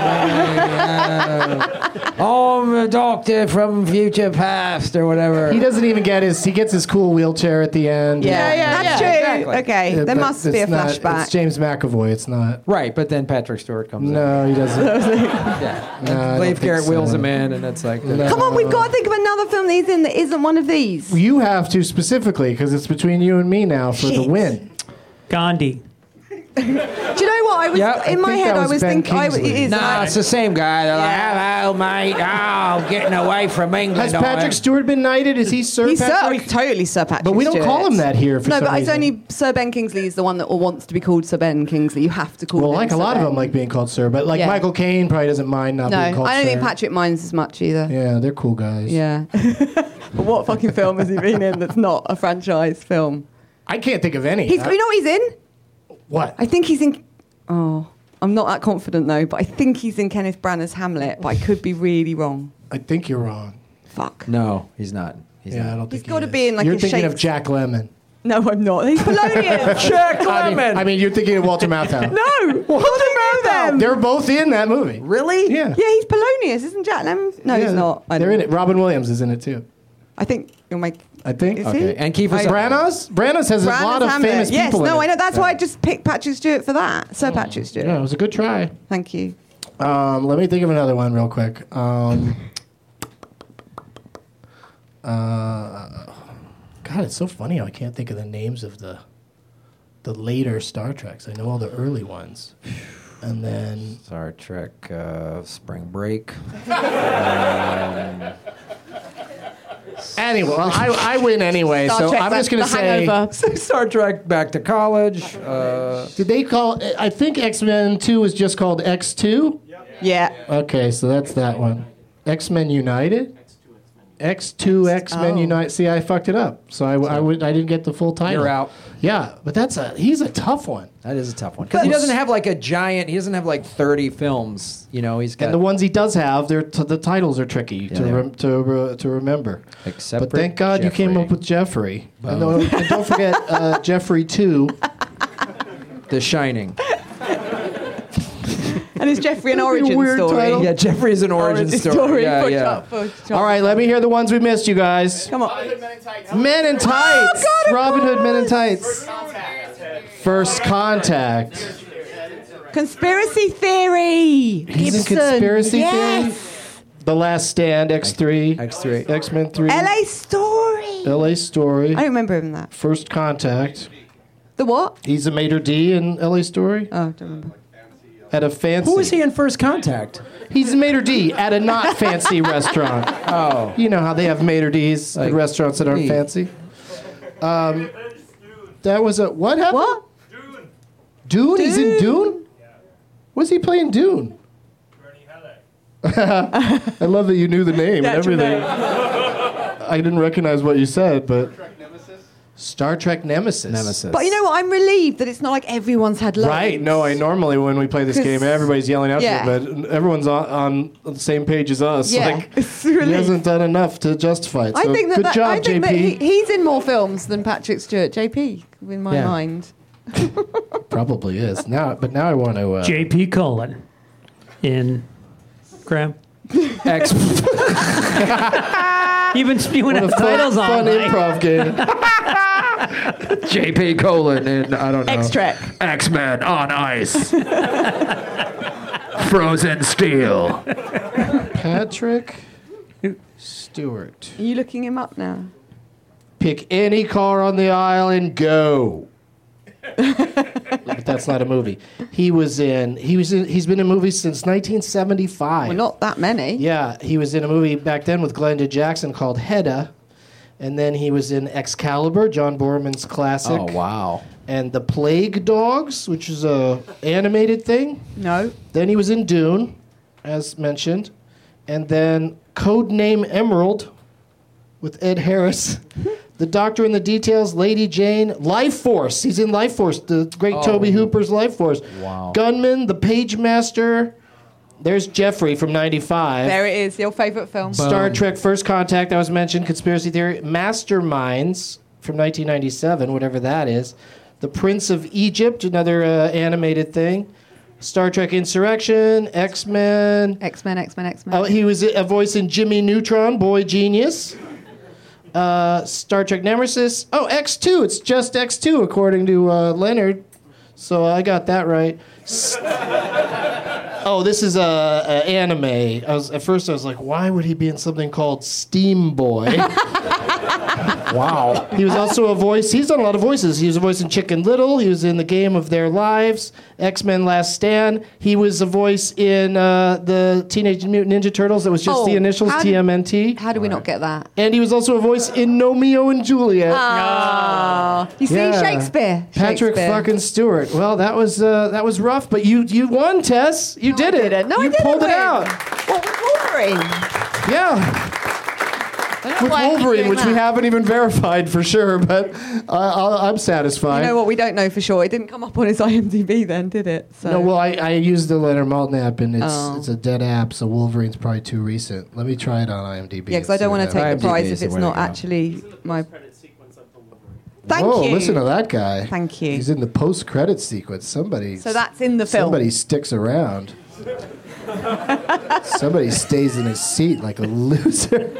I'm a doctor from future past or whatever. He doesn't even get he gets his cool wheelchair at the end. That's true. exactly. Okay, Yeah, there but must be a it's not- flashback. It's James McAvoy. It's not. Right, but then Patrick Stewart comes in. No, he doesn't. Yeah. No, I don't Leif think Garrett so. wheels him in and it's like... Come on, we've got to think of another film that he's in that isn't one of these. You have to specifically because it's between you and me now for the Shit. win. Gandhi. Do you know what? I was Yeah, in I my think head. that I was was Ben thinking. It Kingsley. is. No, it's the same guy. They're like, hello, mate. Oh, getting away from England. Has Patrick Stewart been knighted? Is he Sir He's Patrick? totally Sir Patrick. But we don't Stewart. call him that here for no, some but it's reason. only Sir Ben Kingsley is the one that wants to be called Sir Ben Kingsley. You have to call Well, him. like a Sir lot of Ben. them like being called Sir, but like Yeah. Michael Caine probably doesn't mind not No, being called I don't Sir. think Patrick minds as much either. Yeah, they're cool guys. Yeah. But what fucking film has he been in that's not a franchise film? I can't think of any. You know what he's in? What? I think he's in. Oh, I'm not that confident though, but I think he's in Kenneth Branagh's Hamlet, but I could be really wrong. I think you're wrong. Fuck. No, he's not. He's Yeah, I not. don't think He's got to is. be in like You're a thinking of Shakespeare- Jack Lemmon. No, I'm not. He's Polonius. Jack I Lemmon. mean, you're thinking of Walter Matthau. No. What about them? They're both in that movie. Really? Yeah. Yeah, he's Polonius, isn't Jack Lemmon? No, Yeah, he's not. I They're don't in it. Robin Williams is in it too. I think you'll make. I think. Is Okay, he? and Kiefer Branagh? Branagh has a lot of Hamlet. famous Yes, people in no, it. I know. That's why I just picked Patrick Stewart for that. Sir Patrick Stewart. Yeah, it was a good try. Thank you. Let me think of another one real quick. God, it's so funny how I can't think of the names of the later Star Treks. I know all the early ones. And then Star Trek, Spring Break. anyway, well, I win anyway, Star so Trek, I'm just going to The say Hangover. Star Trek, Back to College. did they call I think X-Men 2 was just called X2? Yeah. Okay, so that's that one. X-Men United? X2 X-Men United. See, I fucked it up. So I didn't get the full title. You're out. Yeah, but he's a tough one. That is a tough one. Because he doesn't have like a giant, he doesn't have like 30 films. You know, he's got. And the ones he does have, the titles are tricky to remember. Except but for thank God you came up with Jeffrey. And don't forget Jeffrey 2. The Shining. And is Jeffrey an origin story? Title. Yeah, Jeffrey is an origin story. Yeah. All right, let me hear the ones we missed, you guys. Come on. Men in Tights. Oh, God, Robin Hood Men in Tights. First Contact. Conspiracy Theory. He's in Conspiracy Theory. The Last Stand, X3. X-Men 3. LA Story. LA Story. I don't remember him in that. First Contact. The what? He's a maitre d' in LA Story. Oh, I don't remember. At a fancy. Who was he in First Contact? He's a maitre d' at a not fancy restaurant. Oh. You know how they have maitre d's at restaurants that aren't fancy. That was a what happened? What? Dune? He's in Dune? What's he playing Dune? I love that you knew the name and everything. I didn't recognize what you said, but Star Trek Nemesis. But you know what? I'm relieved that it's not like everyone's had loads. Right. No, I normally when we play this game, everybody's yelling out Yeah. to it, but everyone's on the same page as us. Yeah, Like, it's he relief. hasn't done enough to justify it. So I think good job, I think JP. that he's in more films than Patrick Stewart. JP, in my Yeah. mind. Probably is but now I want to. J.P. Cullen in Graham. X. You've been spewing What a out titles on fun Mike. improv game. J.P. Colon in, I don't know. X-Trek. X-Men on Ice. Frozen Steel. Patrick Stewart. Are you looking him up now? Pick any car on the aisle and go. But that's not a movie. He's been in movies since 1975. Well, not that many. Yeah, he was in a movie back then with Glenda Jackson called Hedda. And then he was in Excalibur, John Borman's classic. Oh, wow. And The Plague Dogs, which is a animated thing. No. Then he was in Dune, as mentioned. And then Codename Emerald with Ed Harris. The Doctor in the Details, Lady Jane, Life Force. He's in Life Force, the great Toby Hooper's Life Force. Wow. Gunman, The Page Master. There's Jeffrey from 95. There it is, your favourite film. Star Trek First Contact, that was mentioned. Conspiracy Theory. Masterminds from 1997, whatever that is. The Prince of Egypt, another animated thing. Star Trek Insurrection, X-Men. X-Men. Oh, he was a voice in Jimmy Neutron, Boy Genius. Star Trek Nemesis. Oh, X2. It's just X2, according to Leonard. So I got that right. Oh, this is a anime. At first I was like, why would he be in something called Steam Boy? Wow. He was also a voice. He's done a lot of voices. He was a voice in Chicken Little. He was in The Game of Their Lives, X-Men Last Stand. He was a voice in the Teenage Mutant Ninja Turtles. That was just the initials, TMNT. How do we not get that? And he was also a voice in Romeo and Juliet. Oh. You see, Shakespeare. Patrick fucking Stewart. Well, that was rough, but you won, Tess. You did it. No, you I didn't pulled it win. out. What, with Wolverine? Yeah. I don't With know why I keep Wolverine, doing which we that. haven't even verified for sure, but I'm satisfied. You know what we don't know for sure? It didn't come up on his IMDb then, did it? So. No, well, I used the Leonard Maltin app, and it's a dead app, so Wolverine's probably too recent. Let me try it on IMDb. Yeah, because I don't want to take the prize if it's not actually my... Thank Whoa, you. listen to that guy. Thank you. He's in the post-credit sequence. So that's in the film. Somebody sticks around. Somebody stays in his seat like a loser.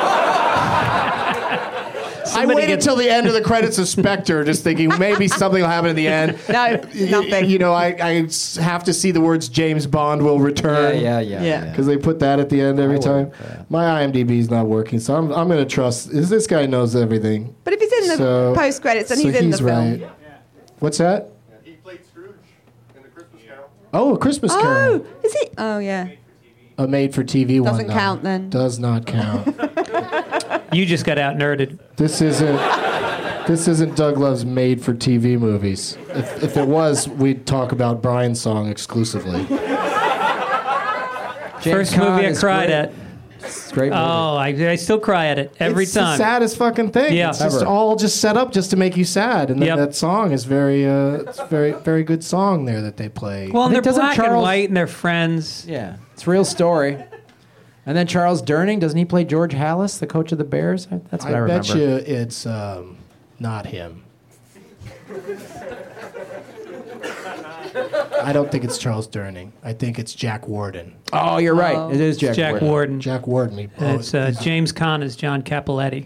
I waited till the end of the credits of Spectre, just thinking maybe something will happen at the end. No, nothing. You know, I have to see the words James Bond will return. Yeah. Because they put that at the end every time. My IMDb is not working, so I'm going to trust. This guy knows everything. But if he's in the post-credits, then he's in the film. Right. What's that? He played Scrooge in The Christmas Carol. Oh, A Christmas Carol. Oh, is he? Oh, yeah. A made-for-TV one. Doesn't count then. Does not count. You just got out-nerded. This isn't Doug Love's made-for-TV movies. If it was, we'd talk about Brian's song exclusively. First Caan movie I is cried great. at. It's a great movie. Oh, I still cry at it every it's time. the saddest fucking thing. Yeah. It's just Ever. all just set up just to make you sad, and then Yep. that song is very, it's very, very good song there that they play. Well, and they're doesn't black and Charles- white, and they're friends. Yeah, it's a real story. And then Charles Durning, doesn't he play George Halas, the coach of the Bears? That's what I remember. bet you it's not him. I don't think it's Charles Durning. I think it's Jack Warden. Oh, you're right. It is Jack, Jack Warden. Jack Warden. And it's James Caan as John Capoletti.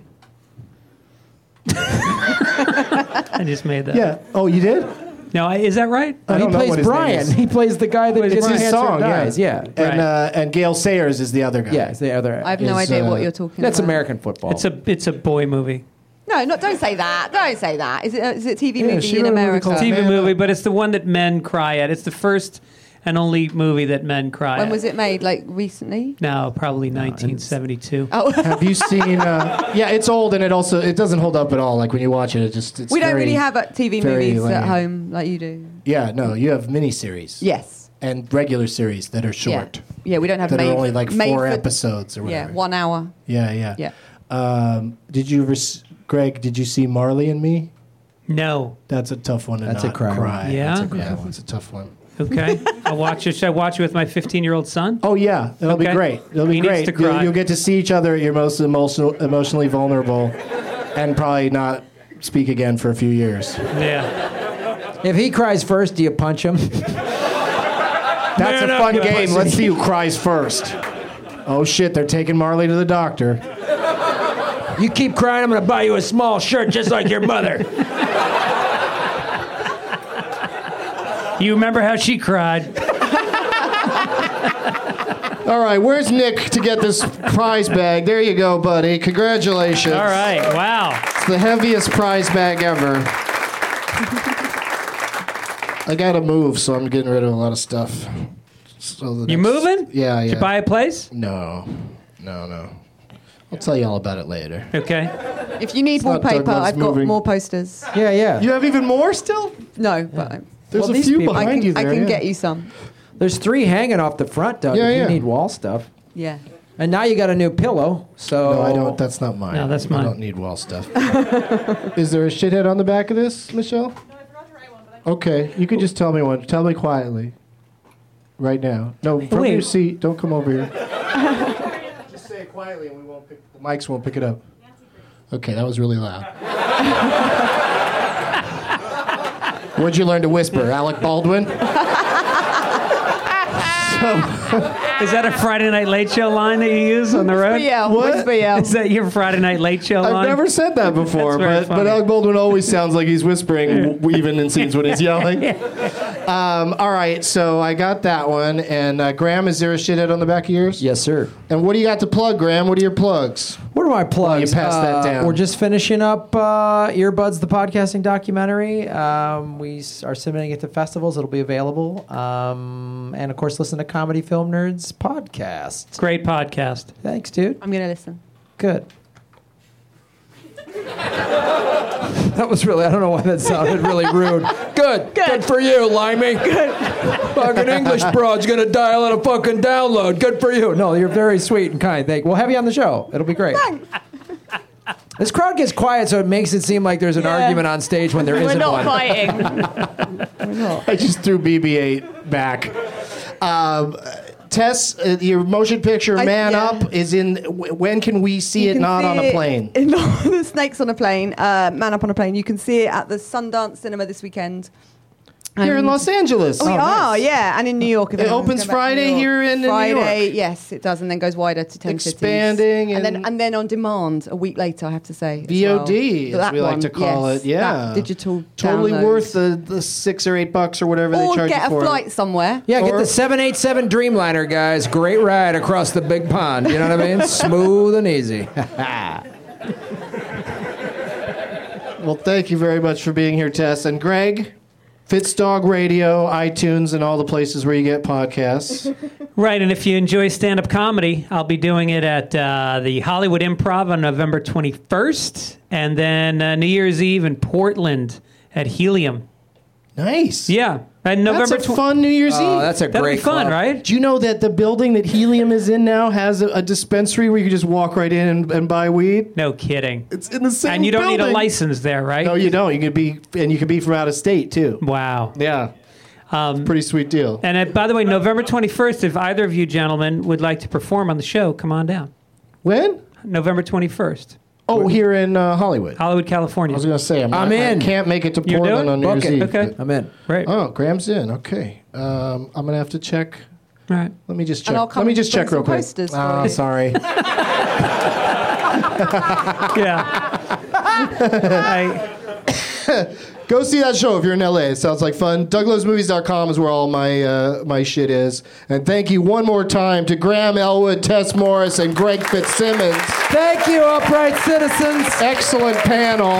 I just made that. Yeah. Oh, you did? No, is that right? I He don't know what plays his name Brian. is. He plays the guy that It's gets his cancer song, and dies. Yeah. And Gail Sayers is the other guy. Yeah, it's the other. I have no Is, idea what you're talking That's about. American football. It's a boy movie. No, don't say that. Don't say that. Is it TV Yeah, movie she in wrote a movie America? called- TV Man movie, Up. but it's the one that men cry at. It's the first and only movie that men cry When at. was it made? Like recently? No, probably 1972. Oh, Have you seen? Yeah, it's old and it doesn't hold up at all. Like when you watch it, it's we don't very- really have TV very movies at lame. home like you do. Yeah, no, you have miniseries. Yes. And regular series that are short. Yeah, we don't have That made, are only like made 4 for- episodes or whatever. Yeah, 1 hour. Yeah. Yeah. Did you ever, Greg? Did you see Marley and Me? No. That's a tough one to That's a not cry. cry. Yeah? It's a tough one. Okay. I'll watch it. Should I watch it with my 15-year-old son? Oh yeah, it'll be Okay. great. It'll be He needs great. to cry. You'll get to see each other at your most emotionally vulnerable, and probably not speak again for a few years. Yeah. If he cries first, do you punch him? That's Man a up, fun you game. pussy. Let's see who cries first. Oh shit, they're taking Marley to the doctor. You keep crying, I'm going to buy you a small shirt just like your mother. You remember how she cried? All right, where's Nick to get this prize bag? There you go, buddy. Congratulations. All right. Wow. It's the heaviest prize bag ever. I gotta move, so I'm getting rid of a lot of stuff. So You moving? Yeah. Did you buy a place? No. I'll tell you all about it later. Okay. If you need It's not wallpaper, Douglas I've got moving. more posters. Yeah. You have even more still? No, but There's a these few people- behind you I there. can yeah. get you some. There's 3 hanging off the front, Doug. Yeah, if yeah. You need wall stuff. Yeah. And now you got a new pillow, so... No, I don't. That's not mine. No, that's I mine. don't need wall stuff. Is there a shithead on the back of this, Michelle? No, I forgot to write one. Okay, you can just tell me one. Tell me quietly. Right now. No, from Wait. your seat. Don't come over here. Just say it quietly, and the mics won't pick it up. Okay, that was really loud. Where'd you learn to whisper, Alec Baldwin? Is that a Friday Night Late Show line that you use on the road? Yeah, What? whisper yell. Is that your Friday Night Late Show line? I've never said that before, That's very but funny. Alec Baldwin always sounds like he's whispering, even in scenes when he's yelling. All right, so I got that one. And Graham, is there a shithead on the back of yours? Yes, sir. And what do you got to plug, Graham? What are your plugs? What are my plugs? you pass that down. We're just finishing up Earbuds, the podcasting documentary. We are submitting it to festivals. It'll be available. And, of course, listen to Comedy Film Nerds podcast. Great podcast. Thanks, dude. I'm going to listen. Good. That was really, I don't know why that sounded really rude. Good for you, Limey. Good. Fucking English broad's gonna dial in a fucking download. Good for you. No, you're very sweet and kind. We'll have you on the show. It'll be great. Thanks. This crowd gets quiet, so it makes it seem like there's an argument on stage when there We're isn't not one. fighting. I just threw BB-8 back. Tess, your motion picture Man Up is in. When can we see it can not see on a plane? The Snakes on a Plane, Man Up on a Plane. You can see it at the Sundance Cinema this weekend. Here in And Los Angeles. We are, yeah, and in New York. If It anyone's opens going back to Friday New York. here in New Friday, York. yes, it does, and then goes wider to 10 Expanding cities. and- And then on demand a week later, I have to say. as VOD, well. as That we like one, to call yes, it. Yeah, that digital. Totally download. worth the $6 or $8 or whatever they Or charge get you a for. flight somewhere. Yeah, get Or- the 787 Dreamliner, guys. Great ride across the big pond. You know what I mean? Smooth and easy. Well, thank you very much for being here, Tess. And Greg, Fitzdog Radio, iTunes, and all the places where you get podcasts. Right, and if you enjoy stand-up comedy, I'll be doing it at the Hollywood Improv on November 21st, and then New Year's Eve in Portland at Helium. Nice. Yeah. And November That's a fun New Year's Eve. That's a That'd great be fun, club. right? Do you know that the building that Helium is in now has a dispensary where you can just walk right in and buy weed? No kidding. It's in the same And you don't need a building. license there, right? No, you don't. You can be from out of state too. Wow. Yeah. Pretty sweet deal. And by the way, November 21st, if either of you gentlemen would like to perform on the show, come on down. When? November 21st. Oh, here in Hollywood. Hollywood, California. I was going to say, I'm in. I can't make it to You're Portland doing? on New Year's Eve. Okay. I'm in. Right. Oh, Graham's in. Okay. I'm going to have to check. All right. Let me just check. And I'll come Let me just bring check real some quick. posters for Oh, you. sorry. Yeah. Go see that show if you're in LA. It sounds like fun. DouglasMovies.com is where all my shit is. And thank you one more time to Graham Elwood, Tess Morris, and Greg Fitzsimmons. Thank you, upright citizens. Excellent panel.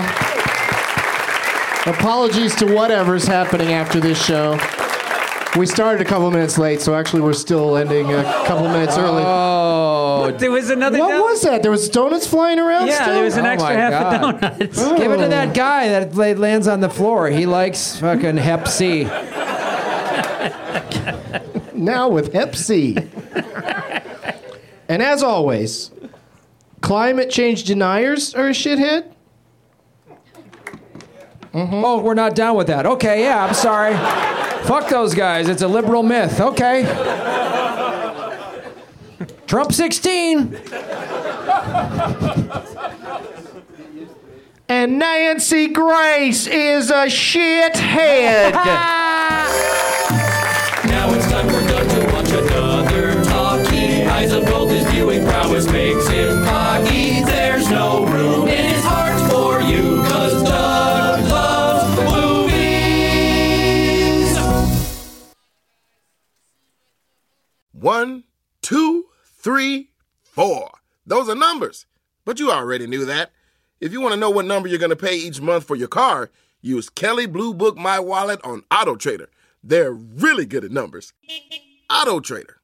Apologies to whatever's happening after this show. We started a couple minutes late, so actually we're still ending a couple minutes early. Oh, There was another What donut. was that? There was donuts flying around Yeah, still? there was an Oh extra my half God. a donuts. give it to that guy that lands on the floor. He likes fucking Hep C. Now with Hep C. And as always, climate change deniers are a shithead. Oh, we're not down with that. Okay, yeah, I'm sorry. Fuck those guys. It's a liberal myth. Okay. Trump 16. And Nancy Grace is a shithead. Now it's time for Doug to watch another talkie. Eyes of gold, his viewing prowess makes him cocky. There's no room in his heart for you, 'cause Doug loves movies. 1, 2, 3, 4. Those are numbers. But you already knew that. If you want to know what number you're going to pay each month for your car, use Kelley Blue Book My Wallet on Auto Trader. They're really good at numbers. Auto Trader.